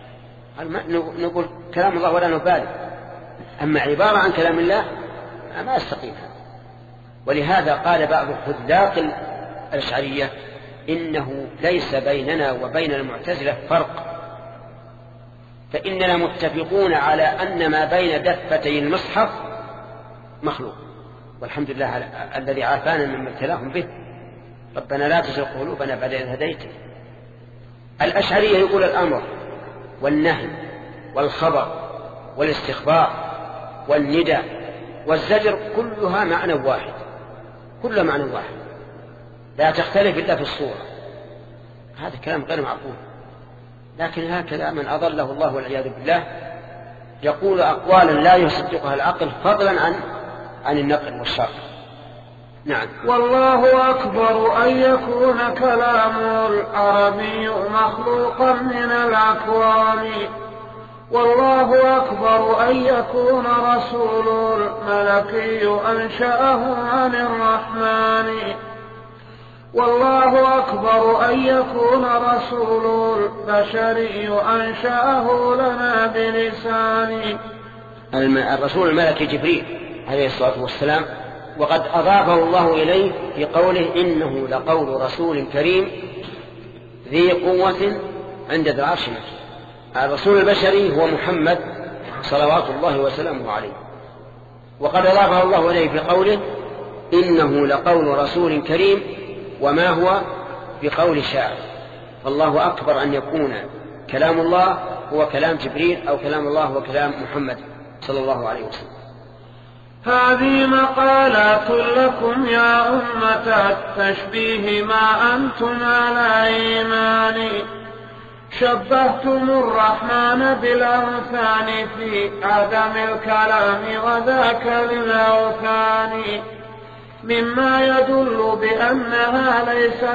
S1: نقول كلام الله ولا نبالي، أما عبارة عن كلام الله ما استقيم. ولهذا قال بعض حذاق الأشعرية إنه ليس بيننا وبين المعتزلة فرق، فإننا متفقون على أن ما بين دفتي المصحف مخلوق، والحمد لله الذي عافانا مما ابتلاهم به. ربنا لا تزغ قلوبنا بعد إذ هديتنا. الأشعرية يقول الأمر والنهي والخبر والاستخبار والندى والزجر كلها معنى واحد، كل معنى واحد لا تختلف إلا في الصورة. هذا كلام غير معقول، لكن هكذا من أضله الله والعياذ بالله يقول أقوالا لا يصدقها العقل فضلا عن عن النقل والشرع. نعم.
S2: والله أكبر أن يكون كلام العربي مخلوقا من الأكوان، والله أكبر أن يكون رسول الملكي أنشأه عن الرحمن، والله أكبر أن يكون رسول البشري أنشأه لنا بلسان.
S1: الرسول الملكي جبريل عليه الصلاة والسلام، وقد أضافه الله إليه في قوله إنه لقول رسول كريم ذي قوة عند ذي العرش مكين. الرسول البشري هو محمد صلوات الله وسلامه عليه، وقد أضافه الله إليه في قوله إنه لقول رسول كريم وما هو بقول شاعر. فالله أكبر أن يكون كلام الله هو كلام جبريل أو كلام الله هو كلام محمد صلى الله عليه وسلم.
S2: هذه مقالات لكم يا أمة التشبيه ما أنتم على إيمان، شبهتم الرحمن بالأوثان في عدم الكلام وذاك للأوثان، مما يدل بأنها ليست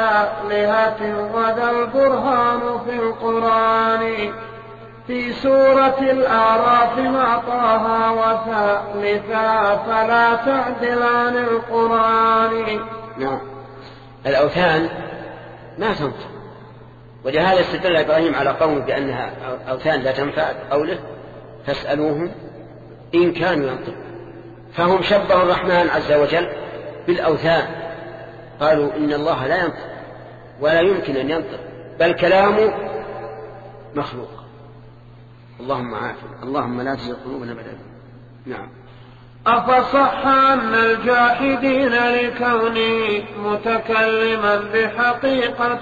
S2: بآلهة وذا البرهان في القرآن، في سورة الأعراف مع طه وثالثا فلا تعدل عن القرآن.
S1: نعم. الأوثان ما تنفع، ولهذا استدل إبراهيم على قومه بأنها أوثان لا تنفع قوله فاسألوهم إن كانوا ينطقون. فهم شبهوا الرحمن عز وجل بالأوثان، قالوا إن الله لا ينطق ولا يمكن أن ينطق بل كلامه مخلوق. اللهم عافنا، اللهم لا تزغ قلوبنا بعد إذ هديتنا. نعم.
S2: أفصح أن الجاحدين لكونه متكلما بحقيقة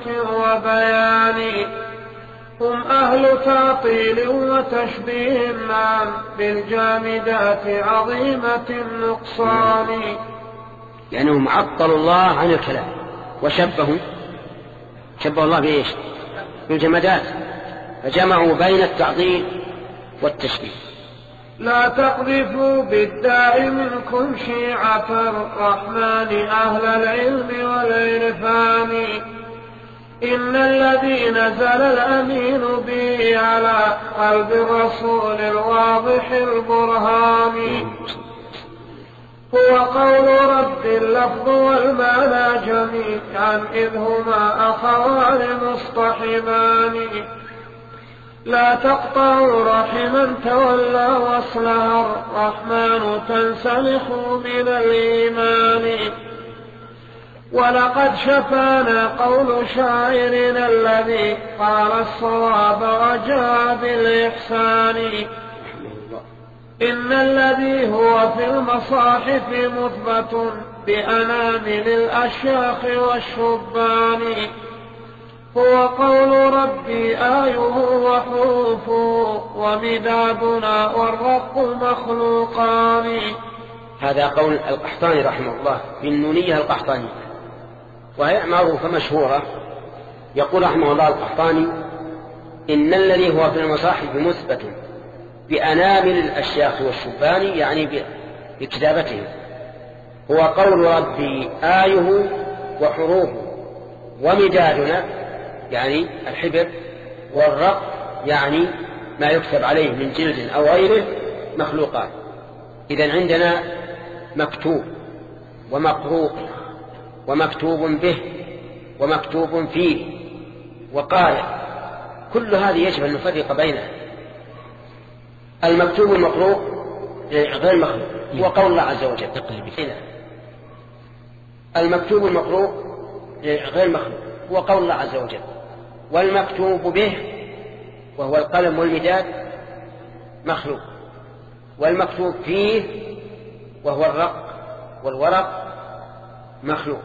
S2: وبيان هم أهل تعطيل وتشبيه معا بالجامدات عظيمة النقصان،
S1: لأنهم عطلوا الله عن الكلام وشبهوا شبهوا الله بإيش؟ بالجمادات، فجمعوا بين التعطيل والتشبيه.
S2: لا تقذفوا بالداء منكم شيعة الرحمن أهل العلم والعرفان، إن الذي نزل الأمين به على قلب الرسول الواضح البرهان هو قول رب اللفظ والمعنى جميعا إذ هما أخوان مصطحبان لا تقطعوا رحما تولى وصلها الرحمن تنسلخ من الإيمان ولقد شفانا قول شاعرنا الذي قال الصواب وجاء بالإحسان إن الذي هو في المصاحف مثبت بأنامل الأشياخ والشبان هو قول ربي آيه وحروفه ومدادنا والرق مخلوقان.
S1: هذا قول القحطاني رحمه الله في النونية القحطانية، وهي معروفة مشهورة. يقول رحمه الله القحطاني إن الذي هو في المصاحف مثبت بأنامل الأشياخ والشبان، يعني بكتابته، هو قول ربي آيه وحروفه ومدادنا يعني الحبر والرق يعني ما يكتب عليه من جلد أو غيره مخلوقات. إذن عندنا مكتوب ومقروء ومكتوب به ومكتوب فيه وقارئ، كل هذه يجب أن نفرق بينها. المكتوب المقروء غير مخلوق وقول الله عز وجل. المكتوب المقروء غير مخلوق وقول الله عز وجل. والمكتوب به وهو القلم والمداد مخلوق، والمكتوب فيه وهو الرق والورق مخلوق،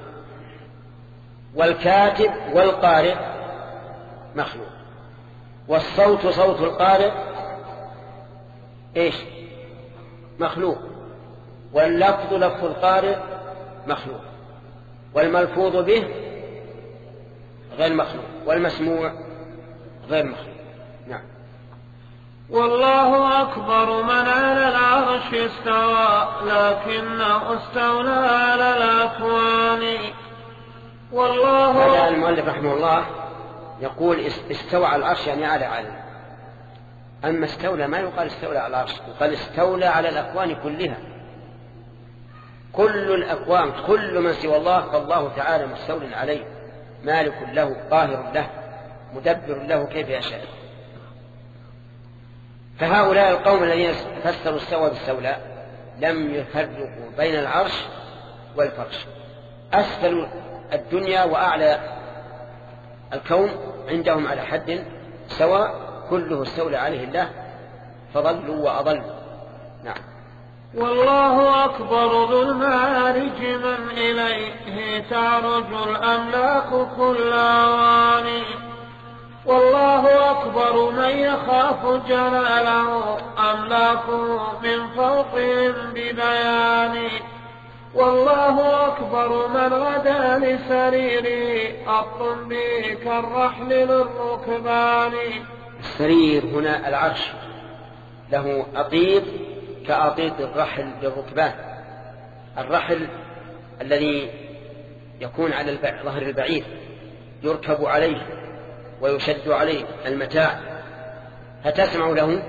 S1: والكاتب والقارئ مخلوق، والصوت صوت القارئ ايش مخلوق، واللفظ لفظ القارئ مخلوق، والملفوظ به غير مخلوق، والمسموع غير مخلوق. نعم.
S2: والله أكبر من على العرش استوى لكنه استولى على الأكوان. والله
S1: هذا المؤلف رحمه الله يقول استوى على العرش يعني على علم. أما استولى ما يقال استولى على العرش، يقال استولى على الأكوان كلها. كل الأكوان كل من سوى الله فالله تعالى مستول عليه، مالك له قاهر له مدبر له كيف يشاء. فهؤلاء القوم الذين فسروا استوى بالستولى لم يفرقوا بين العرش والفرش. أسفل الدنيا وأعلى الكون عندهم على حد سواء، كله استولى عليه الله فضلوا وأضلوا. نعم.
S2: والله أكبر ذو المعارج من إليه تعرج الأملاك كل أوان. والله أكبر من يخاف جلاله أملاكه من فوقهم ببيان. والله أكبر من غدا لسريره الطنبي كالرحل للركبان.
S1: السرير هنا العرش له أطيط كأطيط الرحل للركبان. الرحل الذي يكون على ظهر البعير يركب عليه ويشد عليه المتاع، فتسمع له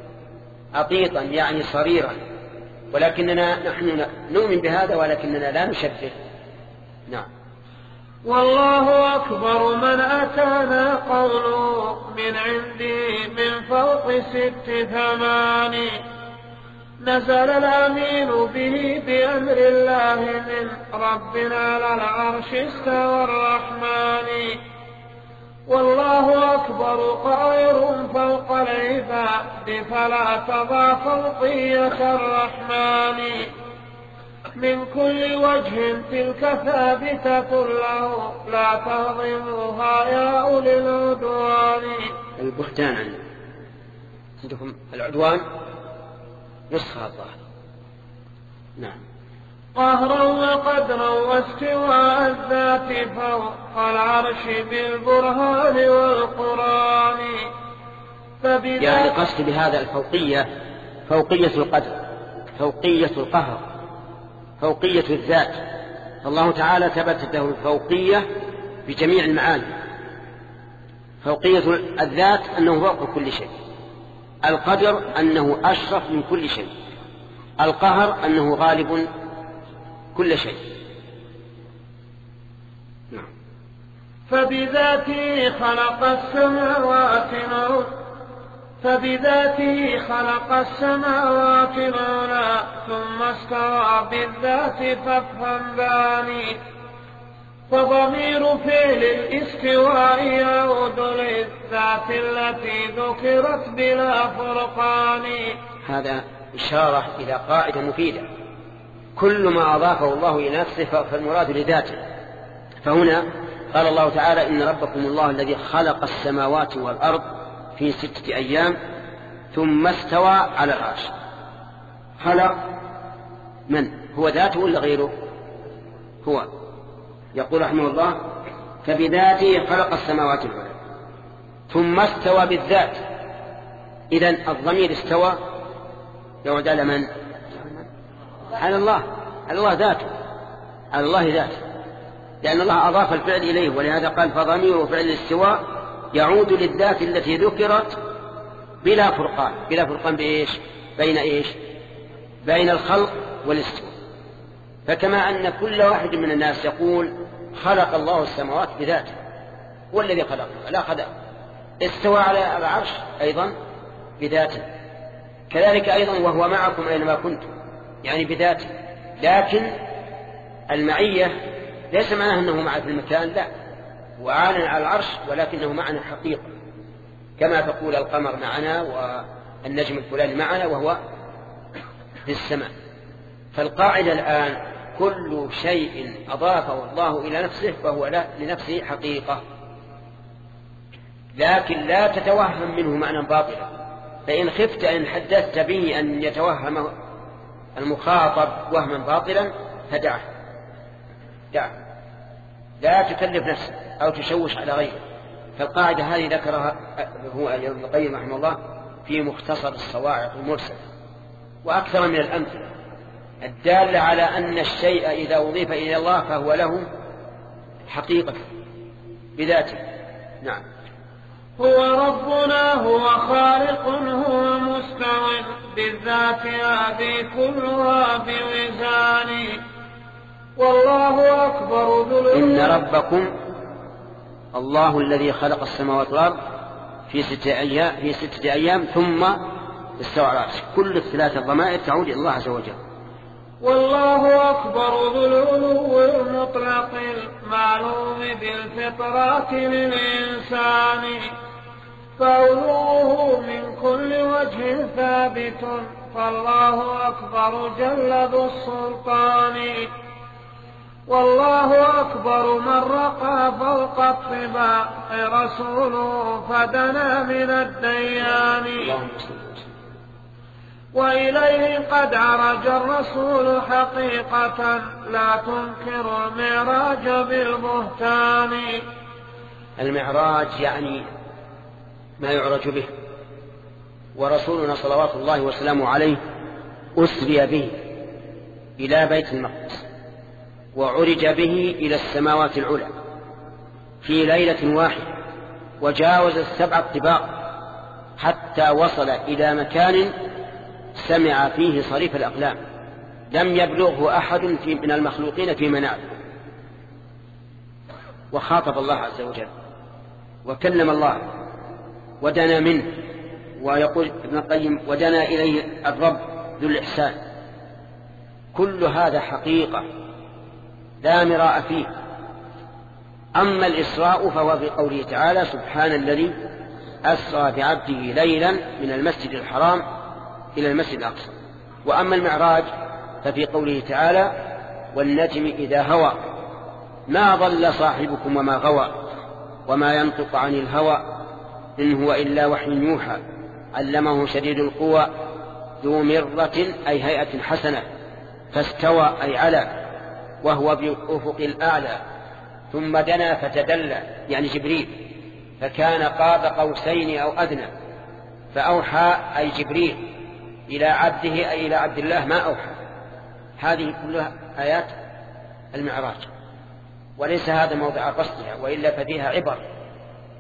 S1: أطيطا يعني صريرا، ولكننا نحن نؤمن بهذا ولكننا لا نشبه. نعم.
S2: والله أكبر من أتانا قوله من عندي من فوق ست ثمان. نزل الأمين به بأمر الله من ربنا على العرش استوى الرحمن. والله أكبر قاهر فوق العباد فلا تضع فوقية الرحمن. من كل وجه تلك ثابتة له لا تهضمها يا أولي العدوان.
S1: البهتان عندنا عندكم العدوان نسخة الظاهر. نعم.
S2: قهرا وقدرا واستواء الذات فوق العرش بالبرهان والقرآن.
S1: يعني قصد بهذا الفوقية فوقية القدر، فوقية القهر، فوقية الذات. فالله تعالى ثبتت له الفوقية بجميع المعاني، فوقية الذات أنه فوق كل شيء، القدر أنه أشرف من كل شيء، القهر أنه غالب كل شيء. نعم.
S2: فبذاته خلق السماوات والأرض فبذاته خلق السماوات والأرض ثم استوى بالذات فافهم باني، فضمير فعل الاستواء يعود للذات التي ذكرت بلا فرقان.
S1: هذا إشارة إلى قاعدة مفيدة، كل ما أضافه الله إلى نفسه فالمراد لذاته. فهنا قال الله تعالى إن ربكم الله الذي خلق السماوات والأرض في ستة أيام ثم استوى على العرش. خلق من؟ هو ذاته ولا غيره؟ هو. يقول رحمه الله فبذاته خلق السماوات والأرض ثم استوى بالذات. إذن الضمير استوى يعود على من؟ على الله، على الله ذاته، على الله ذاته، لأن الله أضاف الفعل إليه، ولهذا قال فضمير فعل الاستواء يعود للذات التي ذكرت بلا فرقان. بلا فرقان بإيش؟ بين إيش؟ بين الخلق والاستواء. فكما أن كل واحد من الناس يقول خلق الله السماوات بذاته، هو الذي خلقها لا خلق، استوى على العرش أيضا بذاته، كذلك أيضا وهو معكم أينما كنتم يعني بذاته. لكن المعية ليس معناه أنه معه في المكان، لا، وعالٍ على العرش، ولكنه معنا حقيقة، كما تقول القمر معنا والنجم الفلاني معنا وهو في السماء. فالقاعدة الآن كل شيء أضافه الله إلى نفسه فهو لنفسه حقيقة، لكن لا تتوهم منه معنى باطلا، فإن خفت أن حدثت به أن يتوهم المخاطب وهما باطلا فدعه، دعه، لا تكلف نفسك أو تشوش على غيره. فالقاعدة هذه ذكرها هو ابن القيم رحمه الله في مختصر الصواعق المرسلة، وأكثر من الأمثلة الدالة على أن الشيء إذا أضيف إلى الله فهو له حقيقة بذاته. نعم.
S2: هو ربنا هو خالق هو مستوى بالذات هذه كلها بوزان، والله أكبر ذو
S1: إن ربكم الله الذي خلق السماوات والأرض في ستة أيام في ستة أيام ثم استوى على العرش. كل الثلاث الضمائر تعود إلى الله عز وجل.
S2: والله أكبر ذو العلو المطلق المعلوم بالفطرات للإنسان، فعلوه من كل وجه ثابت، فالله أكبر جل ذو السلطان. والله أكبر من رقى فوق الطباع رسوله فدنا من الديان، وإليه قد عرج الرسول حقيقة لا تنكر المعراج بالبهتان.
S1: المعراج يعني ما يعرج به، ورسولنا صلوات الله وسلامه عليه أسري به إلى بيت المقدس وعرج به إلى السماوات العلى في ليلة واحدة، وجاوز السبع الطباق حتى وصل إلى مكان سمع فيه صريف الأقلام لم يبلغه أحد من المخلوقين في منام، وخاطب الله عز وجل وكلم الله ودنا منه. ويقول ابن القيم ودنا إليه الرب ذو الإحسان. كل هذا حقيقة لا مراء فيه. أما الإسراء فهو في قوله تعالى سبحان الذي أسرى بعبده ليلا من المسجد الحرام إلى المسجد الأقصى. وأما المعراج ففي قوله تعالى والنجم إذا هوى ما ضل صاحبكم وما غوى وما ينطق عن الهوى إن هو إلا وحي يوحى علمه شديد القوى ذو مرة أي هيئة حسنة فاستوى أي على وهو بالأفق الأعلى ثم دنا فتدلى يعني جبريل فكان قاب قوسين أو أدنى فأوحى أي جبريل إلى عبده أي إلى عبد الله ما أوحى. هذه كلها آيات المعراج، وليس هذا موضع قصدها وإلا ففيها عبر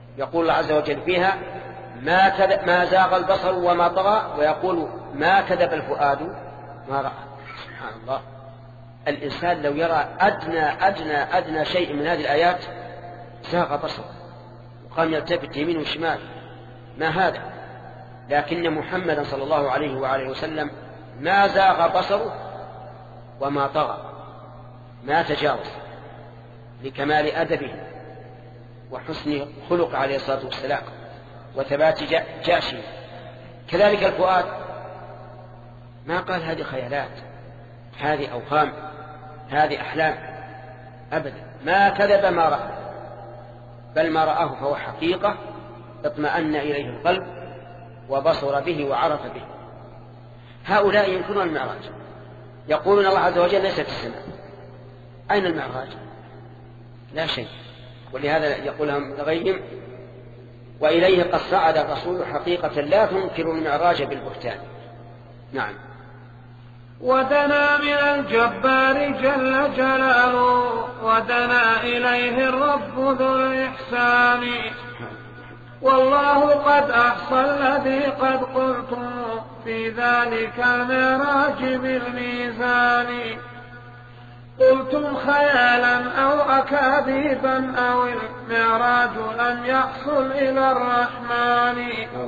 S1: يقول الله عز وجل فيها ما, كذب ما زاغ البصر وما طغى، ويقول ما كذب الفؤاد ما رأى. سبحان الله، الإنسان لو يرى أدنى أدنى أدنى شيء من هذه الآيات زاغ بصره وقام يلتفت يمين وشمال، ما هذا؟ لكن محمدا صلى الله عليه وآله وسلم ما زاغ بصره وما طغى، ما تجاوز لكمال أدبه وحسن خلق عليه الصلاة والسلام وثبات جأشه. كذلك الفؤاد ما قال هذه خيالات، هذه أوهام، هذه أحلام، أبدا، ما كذب ما رأى، بل ما رآه فهو حقيقة اطمأن إليه القلب وبصر به وعرف به. هؤلاء ينكرون المعراج، يقولون الله عز وجل ليس في السماء. أين المعراج؟ لا شيء. ولهذا يقول لهم الغيم وإليه قد صعد الرسول حقيقة لا تنكر المعراج بالبهتان. نعم.
S2: ودنا من الجبار جل جلاله ودنا إليه الرب ذو الإحسان، والله قد أحصى الذي قد قلتم في ذلك المعراج بالميزان. قلتم خيالا أو أكاذيبا أو المعراج لم يحصل إلى الرحمن،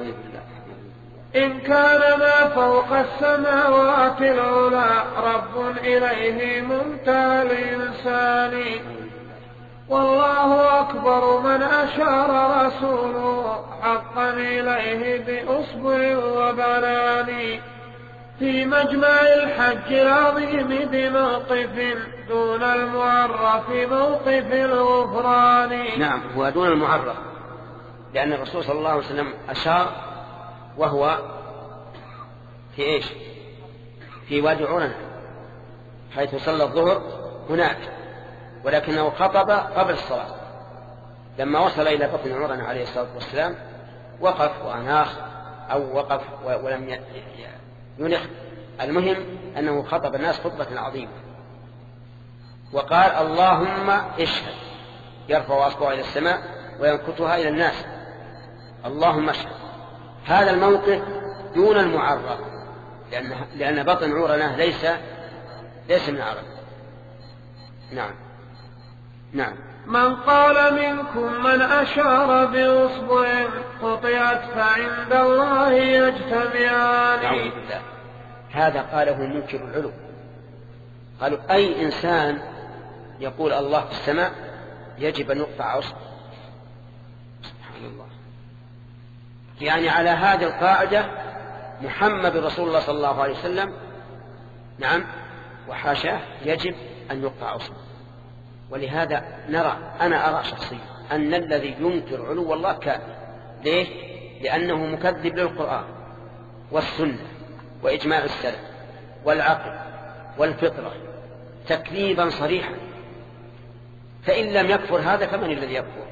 S2: إن كان ما فوق السماوات العلى رب إليه منتهى الإنسان. والله أكبر من أشار رسوله حقا إليه بأصبع وبنان، في مجمع الحج العظيم بموقف دون المعرف موقف الغفران.
S1: نعم، هو دون المعرف، لأن الرسول صلى الله عليه وسلم أشار وهو في إيش؟ في وادي عرنة حيث صلى الظهر هناك، ولكنه خطب قبل الصلاة. لما وصل إلى بطن عرنة عليه الصلاة والسلام وقف وأناخ أو وقف ولم ينخ، المهم أنه خطب الناس خطبة عظيمة وقال اللهم اشهد، يرفع أصبعه إلى السماء وينكتها إلى الناس، اللهم اشهد. هذا الموقف دون المعرف، لأن, لأن بطن عرنة ليس ليس من عرب. نعم. نعم.
S2: من قال منكم من أشار بأصبع قطعت فعند الله يجتمعان.
S1: نعوذ بالله، هذا قاله منكر العلو، قالوا أي إنسان يقول الله في السماء يجب أن يقطع أصبع. سبحان الله، يعني على هذه القاعدة محمد رسول الله صلى الله عليه وسلم نعم وحاشاه يجب أن يقطع أصبع. ولهذا نرى أنا أرى شخصيا أن الذي ينكر علو الله كافر. ليه؟ لأنه مكذب للقرآن والسنة وإجماع السلف والعقل والفطرة تكذيبا صريحا، فإن لم يكفر هذا فمن الذي يكفر؟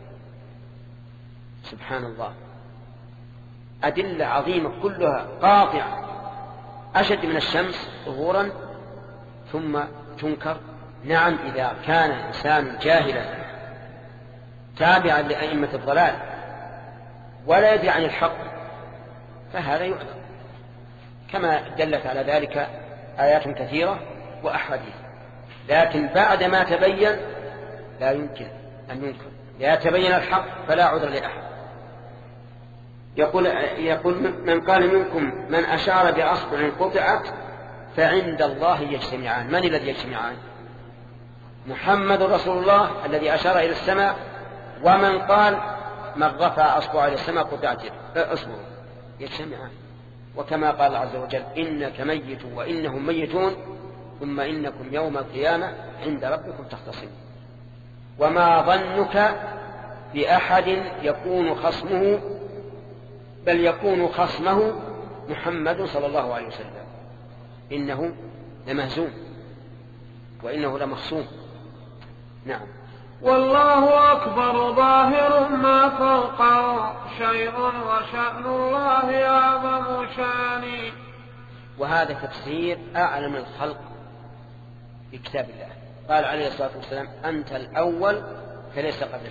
S1: سبحان الله، أدلة عظيمة كلها قاطعة أشد من الشمس ظهورا ثم تنكر. نعم، إذا كان الإنسان جاهلا تابعا لأئمة الضلال ولا يدري عن الحق فهذا يعذر، كما دلت على ذلك آيات كثيرة وأحاديث. لكن بعد ما تبين لا يمكن أن ينكر، لا تبين الحق فلا عذر لأحد. يقول, يقول من قال منكم من أشار بأصبع قطعت فعند الله يجتمعان. من الذي يجتمعان؟ محمد رسول الله الذي أشار إلى السماء، ومن قال من رفع أصبعه إلى السماء قطعت أصبعه، يجتمعان. وكما قال عز وجل إنك ميت وإنهم ميتون ثم إنكم يوم القيامة عند ربكم تختصمون. وما ظنك بأحد يكون خصمه بل يكون خصمه محمد صلى الله عليه وسلم، إنه لمهزوم وإنه لمخصوم. نعم.
S2: والله أكبر ظاهر ما فوقه شيء وشأن الله أعظم شاني.
S1: وهذا تفسير أعلم الخلق بكتاب الله. قال عليه الصلاة والسلام أنت الأول فليس قبل شيء.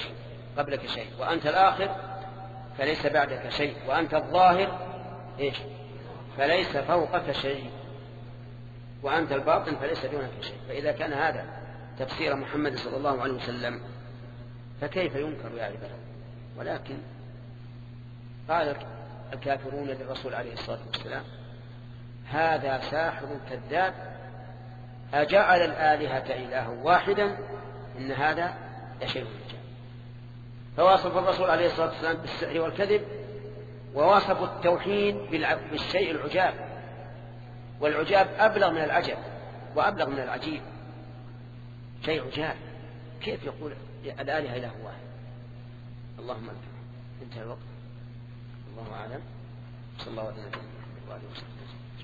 S1: قبلك شيء، وأنت الآخر فليس بعدك شيء، وأنت الظاهر إيش فليس فوقك شيء، وأنت الباطن فليس دونك شيء. فإذا كان هذا تفسير محمد صلى الله عليه وسلم فكيف ينكر يا عباد؟ ولكن قال الكافرون للرسول عليه الصلاة والسلام: هذا ساحر كذاب أجعل الآلهة إلها واحدا إن هذا لشيء عجاب. فوصف الرسول عليه الصلاة والسلام بالسحر والكذب، ووصف التوحيد بالشيء العجاب، والعجاب أبلغ من العجب وأبلغ من العجيب، شيء عجاب. كيف يقول الآلهة إله واحد؟ اللهم لك انتهى الوقت. الله أعلم. صلى الله عليه وسلم.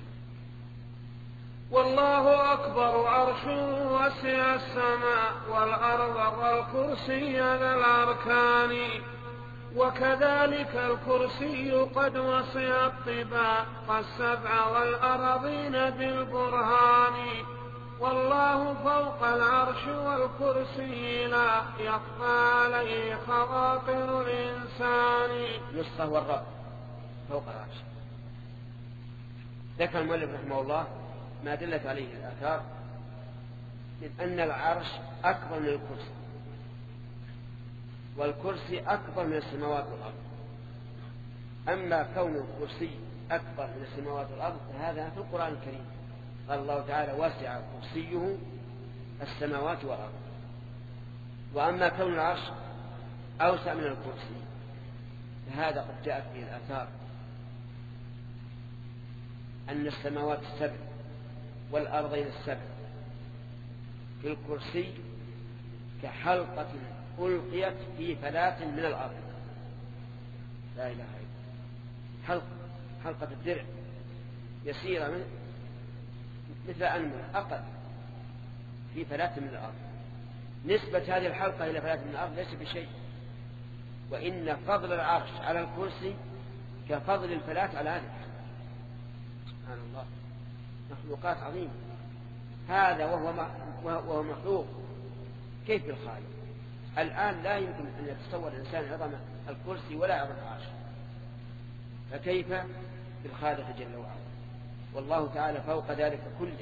S2: والله أكبر. عرش وسع السماء والأرض والكرسي ذا الأركان، وكذلك الكرسي قد وسع الطباق السبع والأرضين بالبرهان. والله فوق العرش والكرسي لا يخفى عليه خواطر الإنسان.
S1: نصفه والرب فوق العرش. ذكر المؤلف رحمه الله ما دلت عليه الآثار من أن العرش أكبر من الكرسي، والكرسي أكبر من السماوات والأرض. أما كون الكرسي أكبر من السماوات والأرض فهذا في القرآن الكريم. قال الله تعالى: وسع كرسيه السماوات والأرض. وأما كون العرش أوسع من الكرسي فهذا قد جاءت به الآثار أن السماوات السبع والأرضين السبع في الكرسي كحلقة ألقيت في فلاة من الأرض. لا إله إلا الله. حلقة حلقة الدرع يسيرة من مثل أنمل أقل في فلاة من الأرض. نسبة هذه الحلقة إلى فلاة من الأرض ليس بشيء، وإن فضل العرش على الكرسي كفضل الفلاة على هذه الحلقة. سبحان الله، مخلوقات عظيمة. هذا وهو وهو مخلوق، كيف بالخالق؟ الآن لا يمكن أن يتصور الإنسان عظم الكرسي ولا عظم العرش، فكيف بالخالق جل وعلا؟ والله تعالى فوق ذلك كله،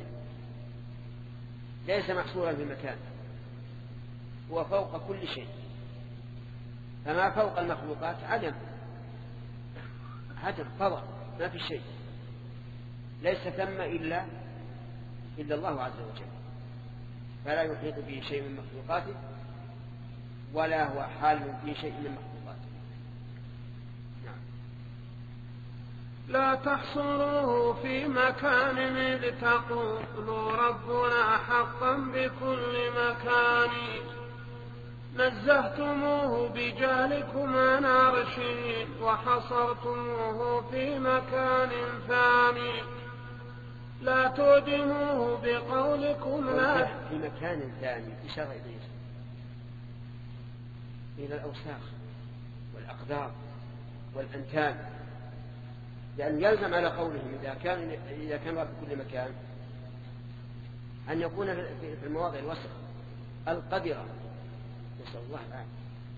S1: ليس محصورا في مكان، هو فوق كل شيء. فما فوق المخلوقات عدم عدم فضل، ما في شيء، ليس ثم إلا إلا الله عز وجل، فلا يحيط به شيء من مخلوقاته ولا هو حال في شيء من مخلوقاته. نعم.
S2: لا تحصروه في مكان إذ تقولوا ربنا حقا بكل مكان، نزهتموه بجالكم عن عرشه وحصرتموه في مكان ثاني. لا تودموه بقولكم لا
S1: في مكان ثاني إشارة إليه إلى الأوساخ والأقدار والأنتان، لأن يلزم على قولهم إذا كان إذا كان في كل مكان أن يكون في المواضع الوسخ القدرة، نسأل الله العافية.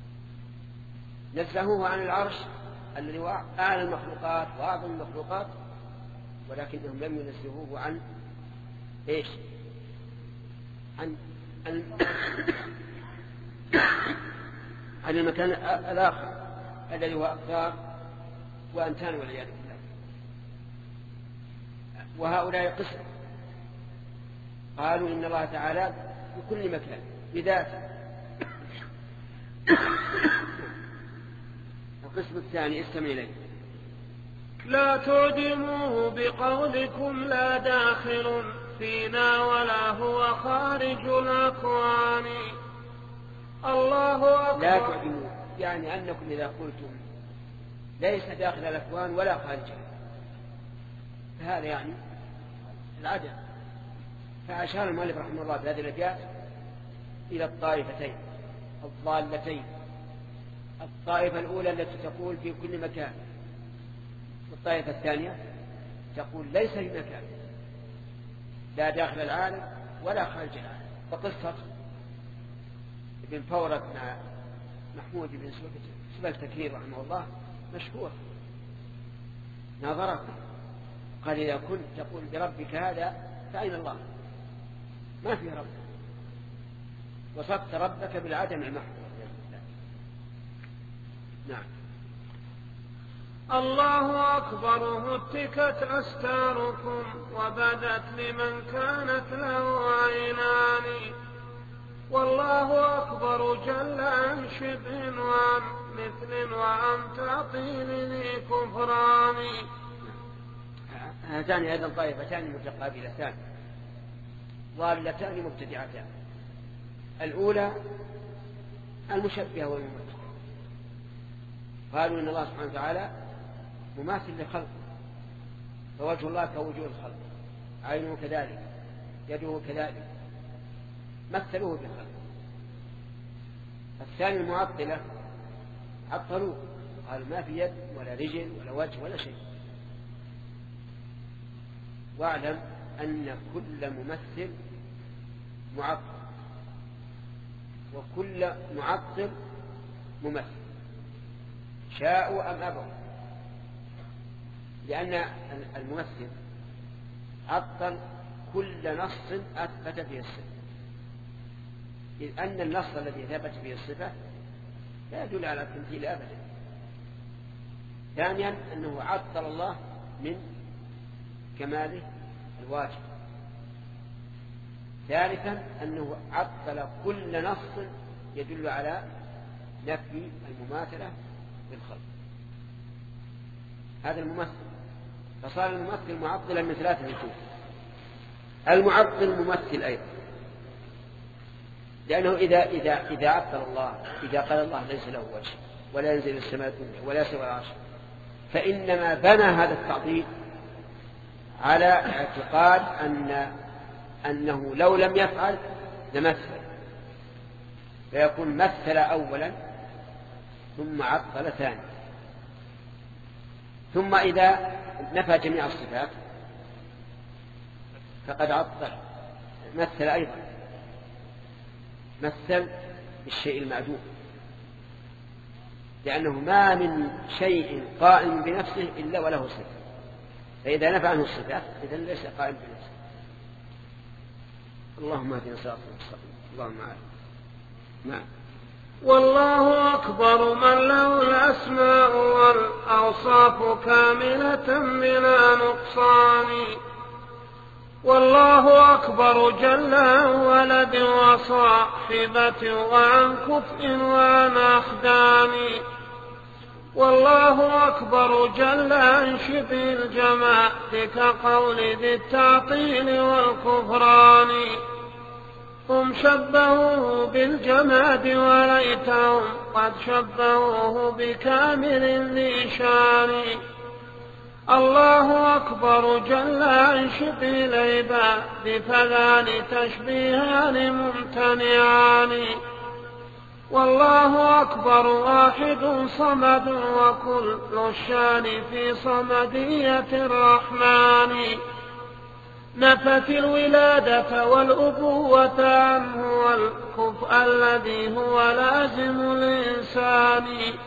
S1: نزهوه عن العرش الذي هو أعلى المخلوقات وأعظم المخلوقات، ولكنهم لم ينزهوه عن إيش؟ عن عن, عن المكان الآخر الذي هو أقدار وأنتان والعياذ بالله. وهؤلاء قسم قالوا إن الله تعالى في كل مكان بذاته. القسم الثاني استمع إليه.
S2: لا تودموه بقولكم لا داخل فينا ولا هو خارج الأكوان. الله أكبر.
S1: لا تودموه يعني أنكم إذا قلتم ليس داخل الأكوان ولا خارجها فهذا يعني العدم. فأشار المؤلف رحمه الله في هذه الأبيات إلى الطائفتين الضالتين. الطائفة الأولى التي تقول في كل مكان، والطائفة الثانية تقول ليس في مكان، لا داخل العالم ولا خارج العالم. فقصة ابن فورك مع محمود بن سبل تكرير رحمه الله مشهور ناظره قال إذا كنت تقول بربك هذا فأين الله؟ ما في رب، وصفت ربك بالعدم المحض. نعم.
S2: الله أكبر هتكت أستاركم وبدت لمن كانت له عينان، والله أكبر جل عن شبه وعن مثل وعن تعطيل ذي كفران.
S1: هاتان أيضا طائفتان متقابلتان ضالتان مبتدعتان. الأولى المشبهة والممثلة، قالوا إن الله سبحانه وتعالى مماثل لخلقه، فوجه الله كوجوه الخلق، عينه كذلك، يده كذلك، مثلوه بالخلق. الثاني المعطلة عطلوه، قال ما في يد ولا رجل ولا وجه ولا شيء. واعلم أن كل ممثل معطل وكل معطل ممثل، شاءوا أم أبوا، لأن الممثل عطل كل نص أثبت به الصفة، إذ أن النص الذي ثبت به الصفة لا يدل على التمثيل أبدا. ثانيا أنه عطل الله من كماله الواجب. ثالثا أنه عطل كل نص يدل على نفي المماثلة بالخلق. هذا الممثل، فصار الممثل معطلا من ثلاثة وجوه. المعطل ممثل أيضا، لأنه إذا إذا إذا عطل الله، إذا قال الله ليس له وجه ولا ينزل السماء الدنيا ولا سوى العرش، فإنما بنى هذا التعطيل على اعتقاد أن أنه لو لم يفعل لمثل، فيكون مثل أولا ثم عطل ثانيا. ثم إذا نفى جميع الصفات فقد عطل، مثل أيضا، مثل بالشيء المعدوم، لأنه ما من شيء قائم بنفسه إلا وله صفة، فإذا نفى عنه الصفات إذن ليس قائم بنفسه. اللهم اهدنا صراطا مستقيما. اللهم عافنا. نعم.
S2: والله أكبر من له الأسماء والأوصاف كاملة بلا نقصان، والله أكبر جل عن ولد وصاحبة وعن كفء وعن أخدان، والله أكبر جل عن شبه الجماد كقول ذي التعطيل والكفران. هم شبهوه بالجماد وليتهم قد شبهوه بكامل ذي شان. الله أكبر جل عن شبه العباد فذان تشبيهان ممتنعان، والله أكبر واحد صمد وكل الشان في صمدية الرحمن. نفت الولادة والأبوة عنه والكفء الذي هو لازم الإنسان،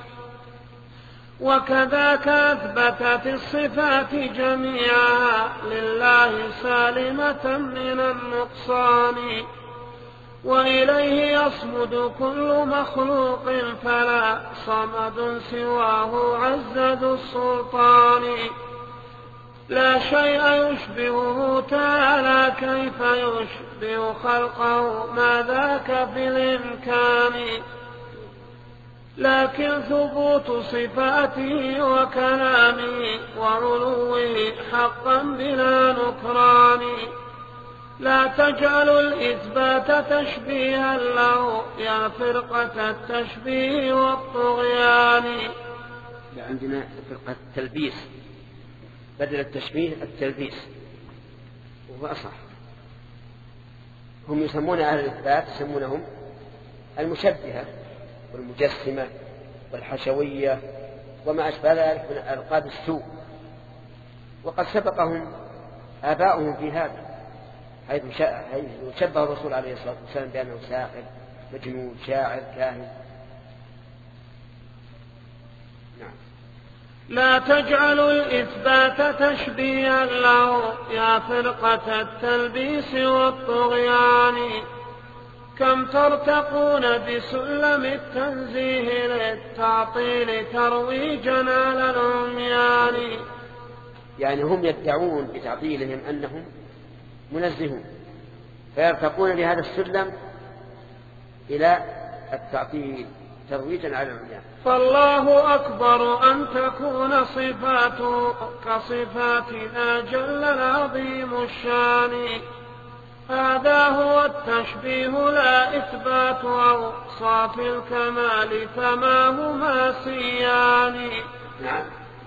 S2: وكذاك أثبتت الصفات جميعا لله سالمة من النقصان، وإليه يصمد كل مخلوق فلا صمد سواه عز ذو السلطان. لا شيء يشبهه تعالى كيف يشبه خلقه ما ذاك في الإمكان، لكن ثبوت صفاته وكلامه وعلوه حقا بلا نكران. لا تجعلوا الإثبات تشبيها له يا فرقة التشبيه والطغيان.
S1: عندنا فرقة التلبيس بدل التشبيه التلبيس، وهو أصح. هم يسمون أهل الإثبات يسمونهم المشبهة والمجسمة والحشوية وما أشبه ذلك من ألقاب السوء، وقد سبقهم آباؤهم في هذا، حيث شبه الرسول عليه الصلاة والسلام بأنه ساحر مجنون شاعر كاهن.
S2: لا تجعلوا الإثبات تشبيها له يا فرقة التلبيس والطغيان. كم ترتقون بسلم التنزيه للتعطيل ترويجا على العميان.
S1: يعني هم يدعون بتعطيلهم أنهم منزهون، فيرتقون بهذا السلم إلى التعطيل ترويجا على العميان.
S2: فالله أكبر أن تكون صفاته كصفاتنا جل العظيم الشان. هذا هو التشبيه لا إثبات أوصاف الكمال فما هما سيان.
S1: نعم.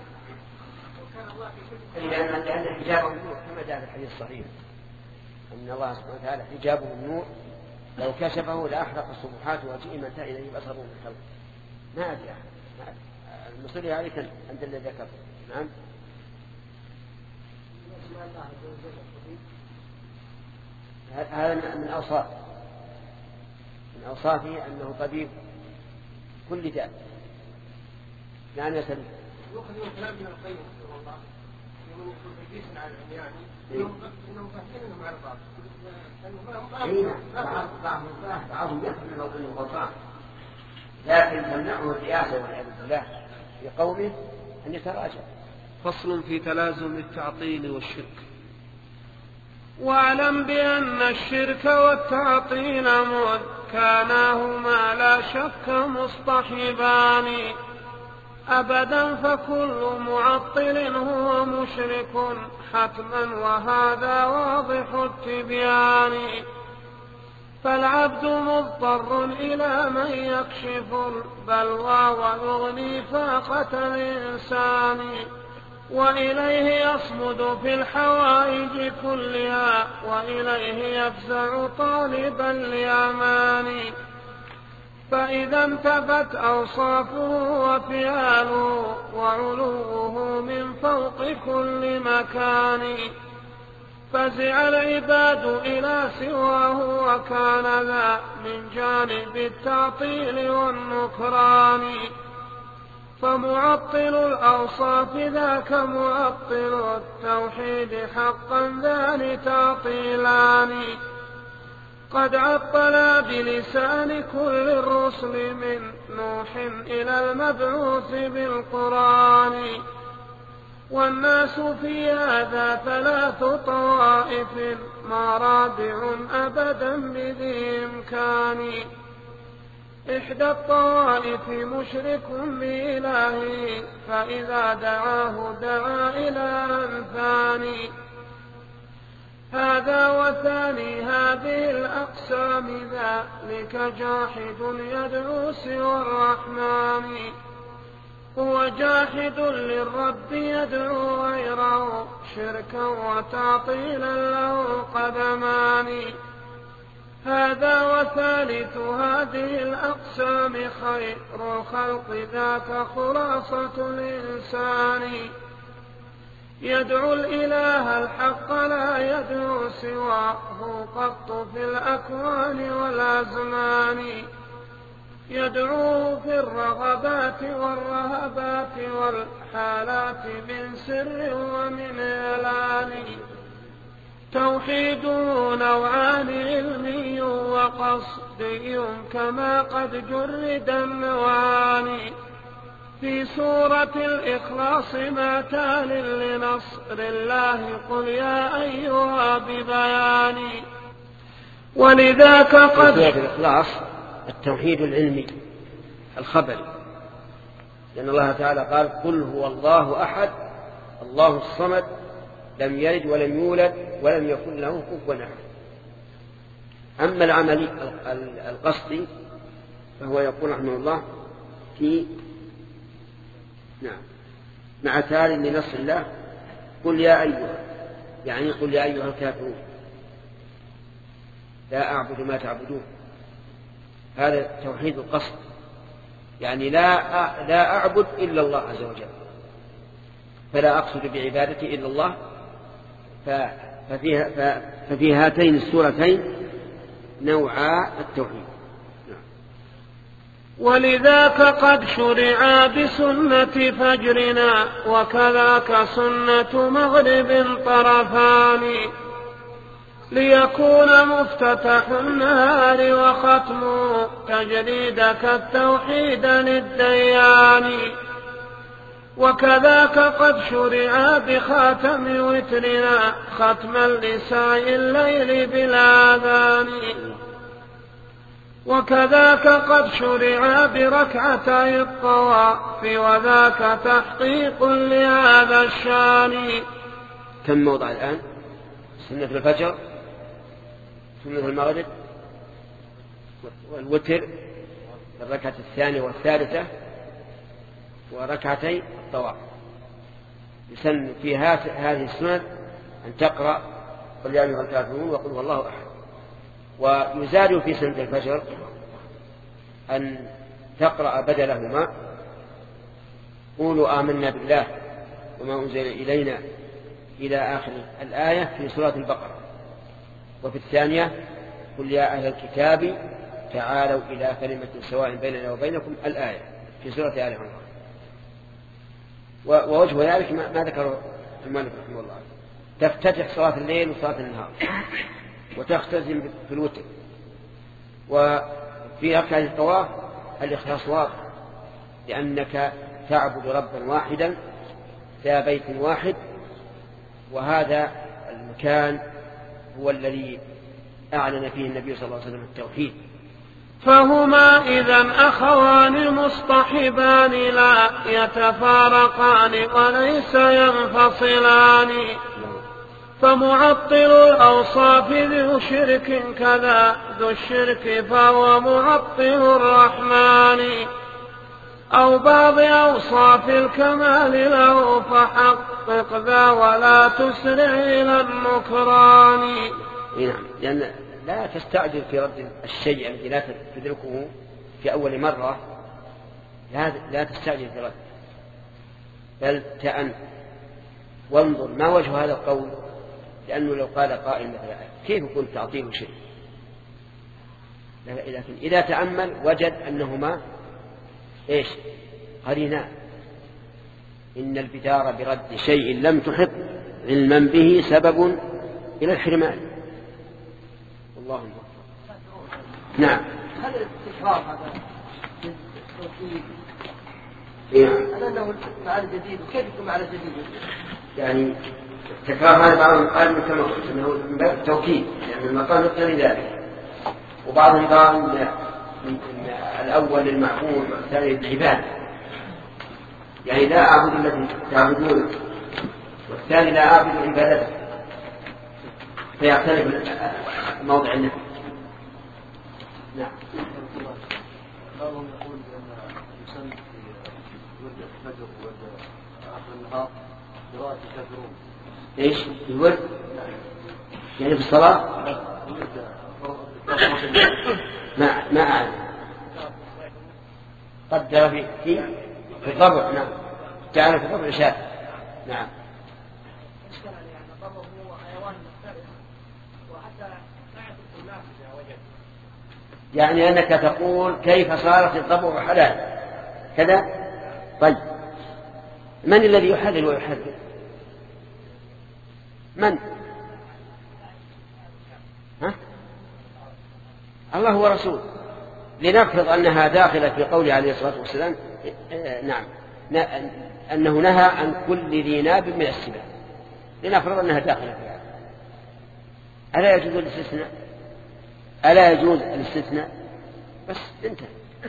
S1: لأن حجابه النور كما جاء في الحديث الصحيح أن الله سبحانه وتعالى حجابه النور لو كشفه لأحرق الصبحات وجيء من تأتي إليه بصره من خلقه. ما أدري أحد المصير عليك أنت الذي ذكرت. نعم. هذا من أوصاف من أوصافه أنه طبيب كل داء. نعم يا سليم.
S4: يؤخذ من كلام ابن القيم رحمه الله يوم يكون تلبيس على العميان انهم فاهمين انهم على بعض.
S1: بعضهم يفهم من القيم غلطان، لكن تمنعه الرئاسة والعياذ بالله في قومه أن يتراجع.
S3: فصل في تلازم التعطيل والشرك.
S2: واعلم بأن الشرك والتعطيل مذ كاناهما لا شك مصطحبان أبدا، فكل معطل هو مشرك حتما وهذا واضح التبيان. فالعبد مضطر إلى من يكشف البلوى ويغني فاقة الإنسان، وإليه يصمد في الحوائج كلها وإليه يفزع طالبا لأمان. فإذا انتفت أوصافه وفعاله وعلوه من فوق كل مكان فزع العباد إلى سواه وكان ذا من جانب التعطيل والنكران. فمعطل الأوصاف ذاك معطل التوحيد حقا ذان تعطيلان. قد عطلا بلسان كل الرسل من نوح إلى المبعوث بالقرآن. والناس في هذا ثلاث طوائف ما رابع أبدا بذي إمكان. إحدى الطوائف مشرك بإلهه فإذا دعاه دعا إلى ثاني. هذا وثاني هذه الأقسام ذلك جاحد يدعو سوى الرحمن. هو جاحد للرب يدعو غيره شركا وتعطيلا له قدمان. هذا وثالث هذه الأقسام خير الخلق ذاك خلاصة الإنسان. يدعو الإله الحق لا يدعو سواه قط في الأكوان والأزمان. يدعوه في الرغبات والرهبات والحالات من سر ومن إعلان. توحيده نوعان علمي وقصدي كما قد جرد النوعان. في سورة الإخلاص ما تال لنصر الله قل يا أيها ببيان. ولذاك قد
S1: في الإخلاص التوحيد العلمي الخبري، لأن الله تعالى قال قل هو الله أحد الله الصمد لم يلد ولم يولد ولم يكن له كفوا أحد. أما العمل القصدي فهو يقول رحمه الله في نعم مع تال لنصر الله قل يا أيها، يعني قل يا أيها الكافرون لا أعبد ما تعبدون. هذا توحيد القصد، يعني لا لا أعبد إلا الله عز وجل، فلا أقصد بعبادتي إلا الله. ففي, ففي هاتين السورتين نوعا التوحيد.
S2: ولذاك قد شرعا بسنة فجرنا وكذاك سنة مغرب طرفان ليكون مفتتح النهار وختم تجريدك التوحيد للديان وكذاك قد شرعا بخاتم وترنا ختما لسعي الليل بالآذان وكذاك قد شرعا بركعتي الطواف وذاك تحقيق لهذا الشان.
S1: كم موضع الآن؟ سنة الفجر، سنة المغرب، والوتر، الركعة الثانية والثالثة، وركعتي الطواف. يسن في هذه السنن أن تقرأ قل يا أيها الكافرون وقل هو الله أحد. ويزاد في سنة الفجر أن تقرأ بدلهما قولوا آمنا بالله وما أنزل إلينا إلى آخر الآية في سورة البقرة. وفي الثانية قل يا أهل الكتاب تعالوا إلى كلمة سواء بيننا وبينكم الآية في سورة آل عمران. ووجه ذلك ما ذكره المؤلف رحمه الله، تفتتح صلاة الليل وصلاة النهار وتختزم في الوتر. وفي ركعة الطواف الإخلاص واضح، لأنك تعبد ربا واحدا ذا بيت واحد، وهذا المكان هو الذي أعلن فيه النبي صلى الله عليه وسلم التوحيد.
S2: فهما إذن أخوان مصطحبان لا يتفارقان وليس ينفصلان. فمعطل الأوصاف ذو شرك كذا ذو الشرك فهو معطل الرحمن أو بعض أوصاف الكمال له فحقق ذا ولا تسرع إلى النكران.
S1: نعم، لأن لا تستعجل في رد الشيء الذي لا تدركه في أول مرة، لا تستعجل في رد، بل تأن وانظر ما وجه هذا القول. لأنه لو قال قائل مثلا كيف كنت تعطيه شيء، لكن إذا تأمل وجد أنهما إيش قرينا. إن البدار برد شيء لم تحط علما به سبب إلى الحرمان. اللهم نعم.
S4: هل التكرار هذا التوحيد هل أنه مع الجديد وكيف يكون مع الجديد؟
S1: يعني التكرار هذا بعضهم قال من كما قلت انه من باب التوكيد، يعني المقام يقتضي ذلك. وبعضهم قال من الاول للمعبود والثاني للعباد، يعني لا اعبد الذي تعبدون والثاني لا اعبد عبادته، فيختلف موضع النفي. نعم.
S3: بعضهم يقول بان يسن في ورد الفجر وورد اخر النهار قراءة الكافرون.
S1: ايش الورد؟ يعني في الصلاة؟ ما ما أعلم. قدر في في في الضبع. نعم، جعل في الضبع شاة. نعم. يعني أنك تقول كيف صارت الضبع حلال كذا. طيب من الذي يحلل ويحرم؟ من؟ ها؟ الله ورسوله. لنفرض أنها داخلة في قوله عليه الصلاة والسلام نعم أنه نهى عن كل ذي ناب من السباع، لنفرض أنها داخلة في هذا، ألا يجوز الاستثناء؟ ألا يجوز الاستثناء؟ بس انتهى.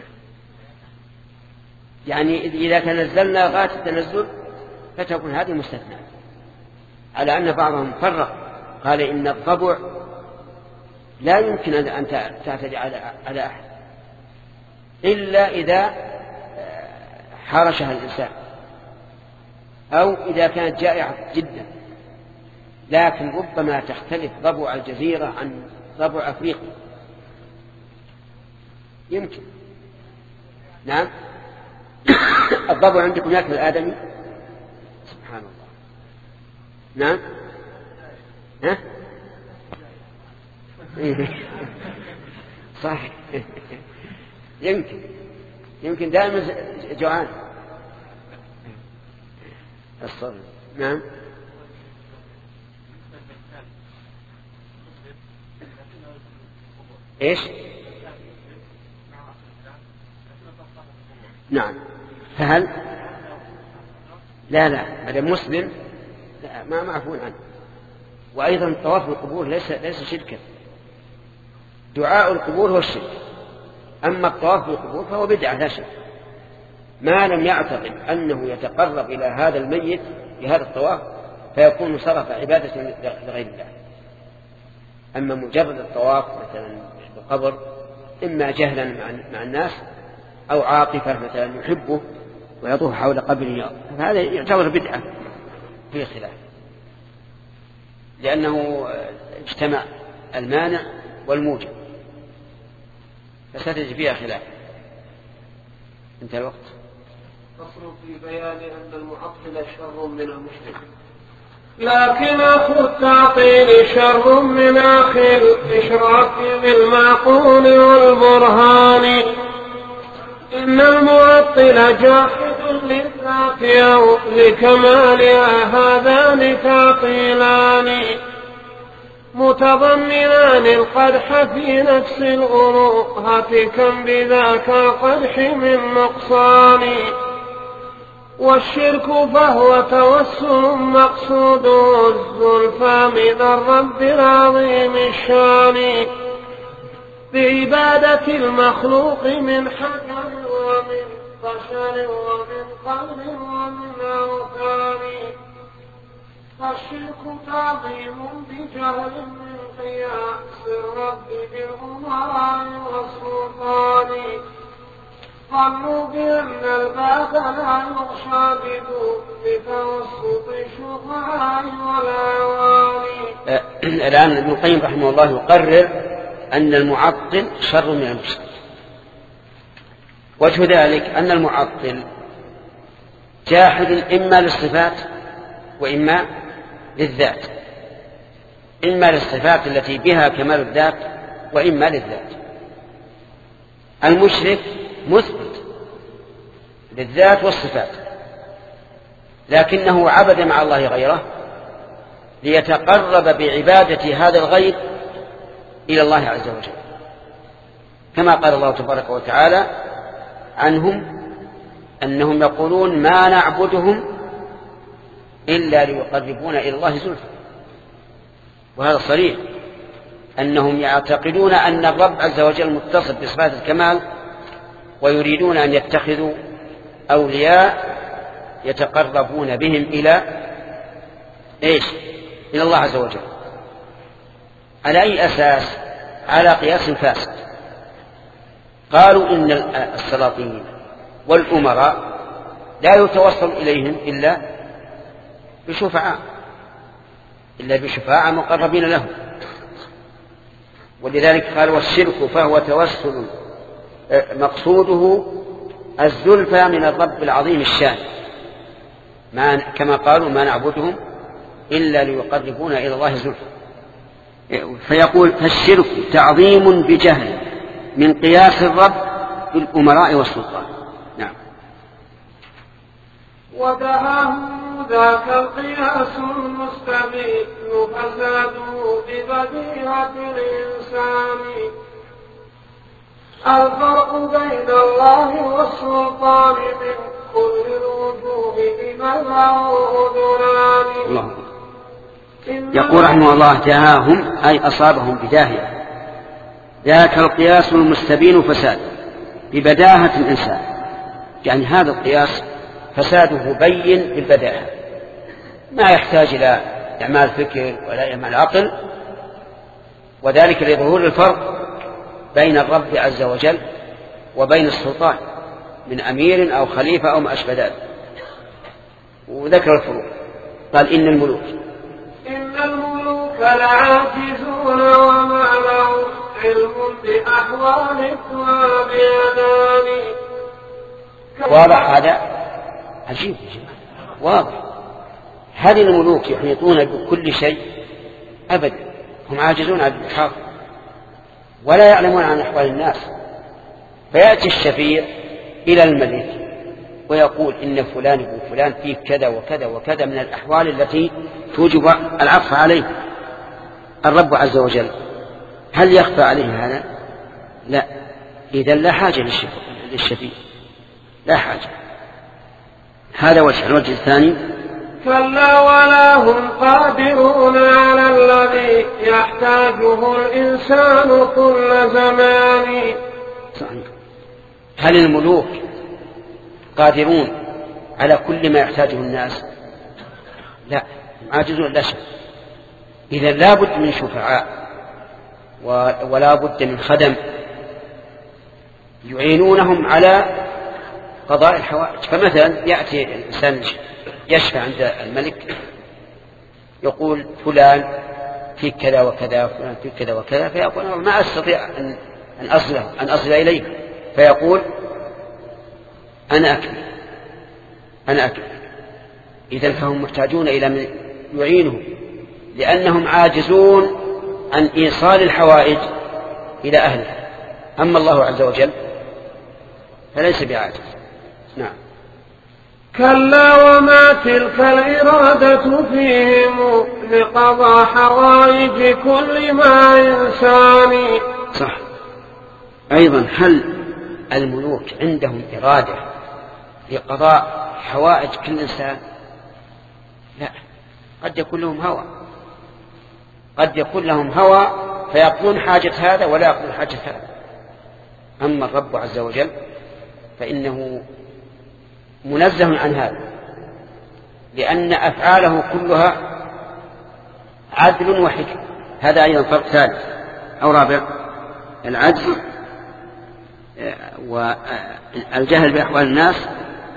S1: يعني إذا تنزلنا غاية التنزل فتكون هذه مستثنى، على أن بعضهم فرق قال إن الضبع لا يمكن أن تعتدي على أحد إلا إذا حرشها الإنسان أو إذا كانت جائعة جدا، لكن ربما تختلف ضبع الجزيرة عن ضبع أفريقيا، يمكن. نعم. الضبع عندكم يأكل الآدمي؟ سبحان الله. نعم. ها؟ صحيح. يمكن يمكن دائما جوعان. الصبر. نعم. ايش؟ نعم. فهل لا لا هذا مسلم لا ما معفون عنه. وأيضا الطواف بالقبور ليس ليس شركا. دعاء القبور هو الشرك، أما الطواف بالقبور فهو بدعة لا شك، ما لم يعتقد أنه يتقرب إلى هذا الميت بهذا الطواف فيكون صرف عبادة لغير الله. أما مجرد الطواف مثلا بالقبر إما جهلا مع الناس أو عاطفة مثلا يحبه ويطوف حول قبره، فهذا يعتبر بدعة في خلاف، لأنه اجتمع المانع والموجب، فستجد فيها خلاف. انتهى الوقت.
S2: فصل في بيان أن المعطل شر من المشرك. لكن أخو التعطيل شر من أخي الإشراك بالمعقول والبرهان. إن المعطل جاحد للذات أو لكمالها، هذان تعطيلان متضمنان القدح في نفس الألوهة، كم بذاك القدح من نقصان. والشرك فهو توسل مقصوده الزلفى من الرب العظيم الشان، بعبادة المخلوق من حجر ومن بشر ومن قلب ومن أوثان. فالشرك تعظيم بجهل من قياس الرب بالأمراء والسلطان. ظنوا بأن الباب لا يغشى بدون بتوسط الشفعاء والأواني.
S1: الآن ابن القيم رحمه الله يقرر أن المعطل شر من المشرك. وجه ذلك أن المعطل جاحد إما للصفات وإما للذات، إما للصفات التي بها كمال الذات وإما للذات. المشرك مثبت للذات والصفات، لكنه عبد مع الله غيره ليتقرب بعبادة هذا الغير إلى الله عز وجل، كما قال الله تبارك وتعالى عنهم أنهم يقولون ما نعبدهم إلا ليقربونا إلى الله زلفى. وهذا صريح أنهم يعتقدون أن الرب عز وجل متصف بصفات الكمال، ويريدون أن يتخذوا أولياء يتقربون بهم إلى إيش؟ إلى الله عز وجل. على أي أساس؟ على قياس فاسد. قالوا إن السلاطين والأمراء لا يتوصل إليهم إلا بشفعاء إلا بشفاعة مقربين لهم. ولذلك قال والشرك فهو توسل مقصوده الزلفى من الرب العظيم الشان، ما كما قالوا ما نعبدهم إلا ليقربونا إلى الله زلفى. فيقول فالشرك تعظيم بجهل من قياس الرب بالأمراء والسلطان. نعم.
S2: ودعاهم ذاك القياس المستبين فساده ببديهة الإنسان. الفرق بين الله والسلطان من كل الوجوه بما له أذنان.
S1: يقول رحمه الله دعاهم أي أصابهم بداهية ذاك القياس المستبين فساد ببداهة الإنسان، يعني هذا القياس فساده بين بالبداهة، ما يحتاج إلى إعمال فكر ولا إعمال عقل، وذلك لظهور الفرق بين الرب عز وجل وبين السلطان من أمير أو خليفة أو ما أشبه ذلك. وذكر الفروق قال إن الملوك
S2: إن الملوك لعاجزون وما لهم علم بأحوال التراب أناني.
S1: واضح هذا؟ عجيب واضح. هل الملوك يحيطون بكل شيء؟ أبدا، هم عاجزون عن الإحاطة ولا يعلمون عن أحوال الناس. فيأتي الشفيع إلى الملك ويقول إن فلان ابن فلان فيه كذا وكذا وكذا من الأحوال التي توجب العطف عليه الرب عز وجل، هل يخفى عليه هذا؟ لا، إذن لا حاجة للشفيع، لا حاجة. هذا وجه. الوجه الثاني:
S2: كلا ولا هم قادرون على الذي يحتاجه الإنسان كل زمان.
S1: هل الملوك قادرون على كل ما يحتاجه الناس؟ لا، عاجزون لا شك. إذا لا بد من شفعاء ولا بد من خدم يعينونهم على قضاء الحوائج. فمثلا يأتي الإنسان يشفع عند الملك يقول فلان في كذا وكذا، فلان في كذا وكذا، فيقول ما أستطيع أن أن أصل أن أصل إليه، فيقول أنا أكفي أنا أكفي. إذن فهم محتاجون إلى من يعينهم لأنهم عاجزون عن إيصال الحوائج إلى أهلها. أما الله عز وجل فليس بعاجز. نعم.
S2: كلا وما تلك الإرادة فيهم لقضاء حوائج كل ما إنسان.
S1: صح. أيضا هل الملوك عندهم إرادة لقضاء حوائج كل إنسان؟ لا، قد يكون لهم هوى، قد يكون لهم هوى فيقضون حاجة هذا ولا يقضون حاجة هذا. أما الرب عز وجل فإنه منزه عن هذا، لأن أفعاله كلها عدل وحكم. هذا أيضا فرق ثالث أو رابع: العجز والجهل بأحوال الناس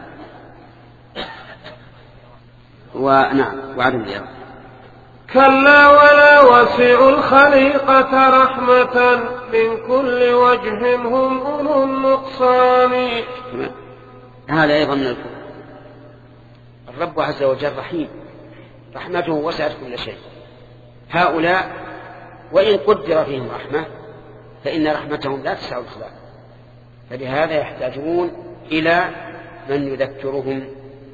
S1: ونعم وعدم الإرادة.
S2: كلا ولا وسع الخليقة رحمة من كل وجه هم أولو النقصان.
S1: هذا أيضا من الكفر. الرب عز وجل رحيم، رحمته وسعت كل شيء. هؤلاء وإن قدر فيهم رحمة فإن رحمتهم لا تسع الخلق، فلهذا يحتاجون إلى من يذكرهم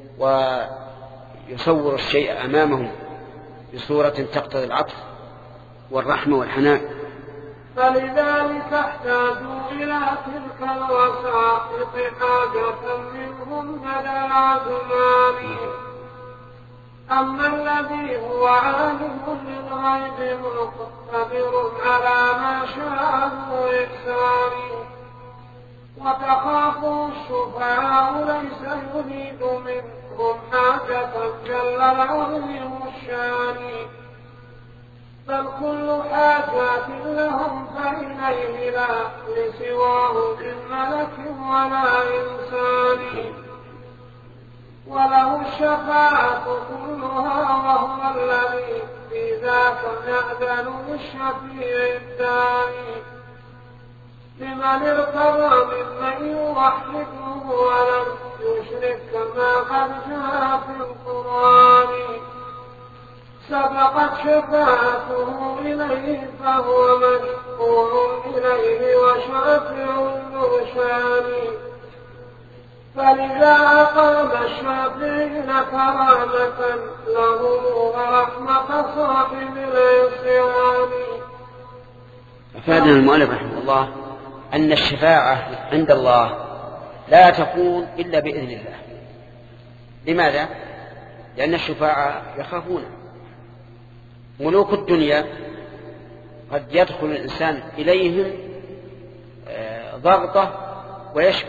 S1: ويصور الشيء أمامهم بصورة تقتضي العطف والرحمة والحنان.
S2: فلذلك احتاجوا إلى تلك الوسائط حاجة منهم بدل عزمان. أما الذي هو عالم للغيب مقتدر على ما شاء إحسانه، وتخافوا الشفعاء ليس يريد منهم حاجة جل العظيم الشان، بل كل حاجات لهم فإليه لا لسواه من ملك ولا إنسان. وله الشفاعة كلها وهو الذي في ذاك يأذن بالشفيع الداني، لمن ارتضى ممن يوحده ولم يشرك كما قد جاء في القرآن. سبقت شفاعته إليه فهو مشفوع إليه وشافع ذو شان، فلذا أقام الشافعين كرامة له ورحمة صاحب العصيان.
S1: أفادنا المؤلف رحمه الله أن الشفاعة عند الله لا تكون إلا بإذن الله. لماذا؟ لأن الشفاعة يخافون. ملوك الدنيا قد يدخل الإنسان إليهم ضغطة ويشفى،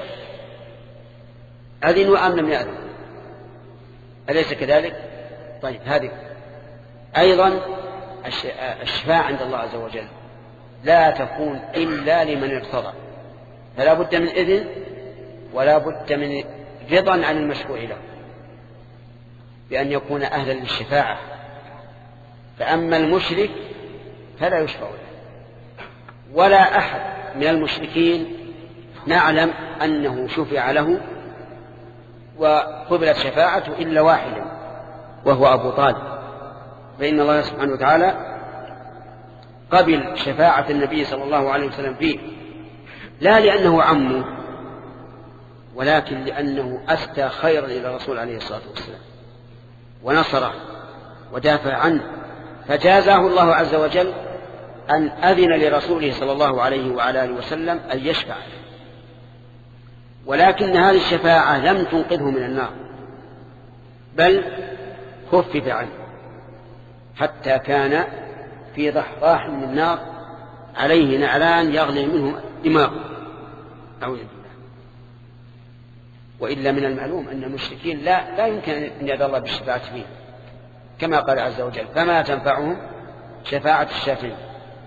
S1: أذنوا أم لم يأذنوا؟ أليس كذلك؟ طيب، هذه أيضا الشفاعة عند الله عز وجل لا تكون إلا لمن ارتضى، فلا بد من إذن ولا بد من رضا عن المشفوع له بأن يكون أهلا للشفاعة. فأما المشرك فلا يشفع له، ولا أحد من المشركين نعلم أنه شفع له وقبلت شفاعته إلا واحدا وهو أبو طالب، فإن الله سبحانه وتعالى قبل شفاعة النبي صلى الله عليه وسلم فيه، لا لأنه عمه ولكن لأنه أفتى خيرا إلى الرسول عليه الصلاة والسلام ونصره ودافع عنه، فجازاه الله عز وجل أن أذن لرسوله صلى الله عليه وعلى آله وسلم أن يشفع، ولكن هذه الشفاعة لم تنقذه من النار، بل خفف عنه حتى كان في ضحضاح من النار عليه نعلان يغلي منه دماغه، أعوذ بالله. وإلا من المعلوم أن المشركين لا, لا يمكن أن يدعو الله بالشفاعة فيه، كما قال عز وجل فما تنفعهم شفاعة الشافعين.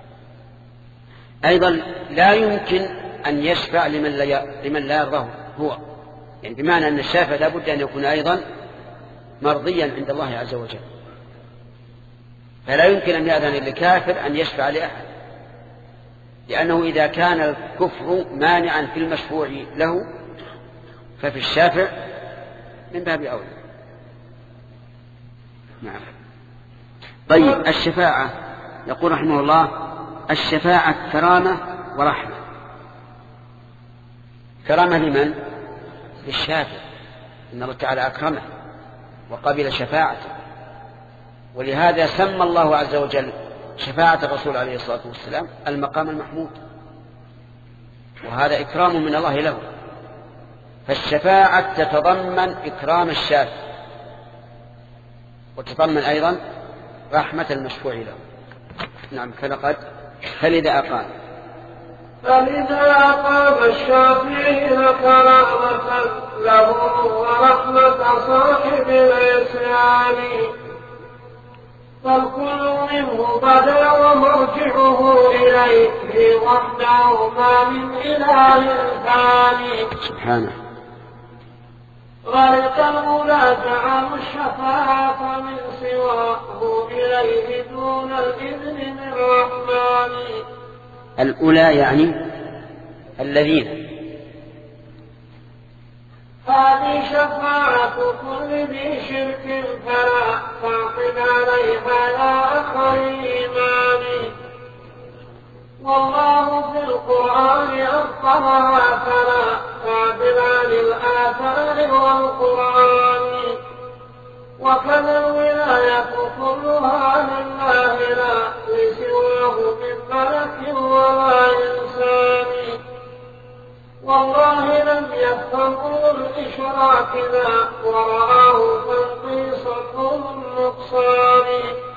S1: أيضا لا يمكن أن يشفع لمن لا, لمن لا يرضاه هو، يعني بمعنى أن الشافع لا بد أن يكون أيضا مرضيا عند الله عز وجل، فلا يمكن أن يأذن لكافر أن يشفع لأحد، لأنه إذا كان الكفر مانعا في المشفوع له ففي الشافع من باب أولى. نعم. طيب الشفاعة يقول رحمه الله الشفاعة كرامة ورحمة. كرامة لمن؟ للشافع، إن الله تعالى أكرمه وقبل شفاعته، ولهذا سمى الله عز وجل شفاعة الرسول عليه الصلاة والسلام المقام المحمود، وهذا إكرام من الله له. فالشفاعة تتضمن إكرام الشافع وتتضمن أيضا رحمة المشفوع له. نعم. فلقد فلذا أقام
S2: فلذا أقام الشافعين كرامة له ورحمة صاحب العصيان، فالكل منه بدا ومرجعه إليه وحده ما من إله ثاني
S1: سبحانه.
S2: غرق المولى جعل الشفاعة من سواه إليه دون الإذن من الرحمن.
S1: الأولى يعني الذين،
S2: هذه شفاعة كل ذي شرك فلا تعقد عليها يا أخ الإيمان، والله في القرآن أبطلها فلا تعدل عن الآثار والقرآن، وكذا الولاية كلها لله لا لسواه من ملك ولا إنسان، والله لم يفهموا الإشراك ذا ورآه تنقيصا النقصان.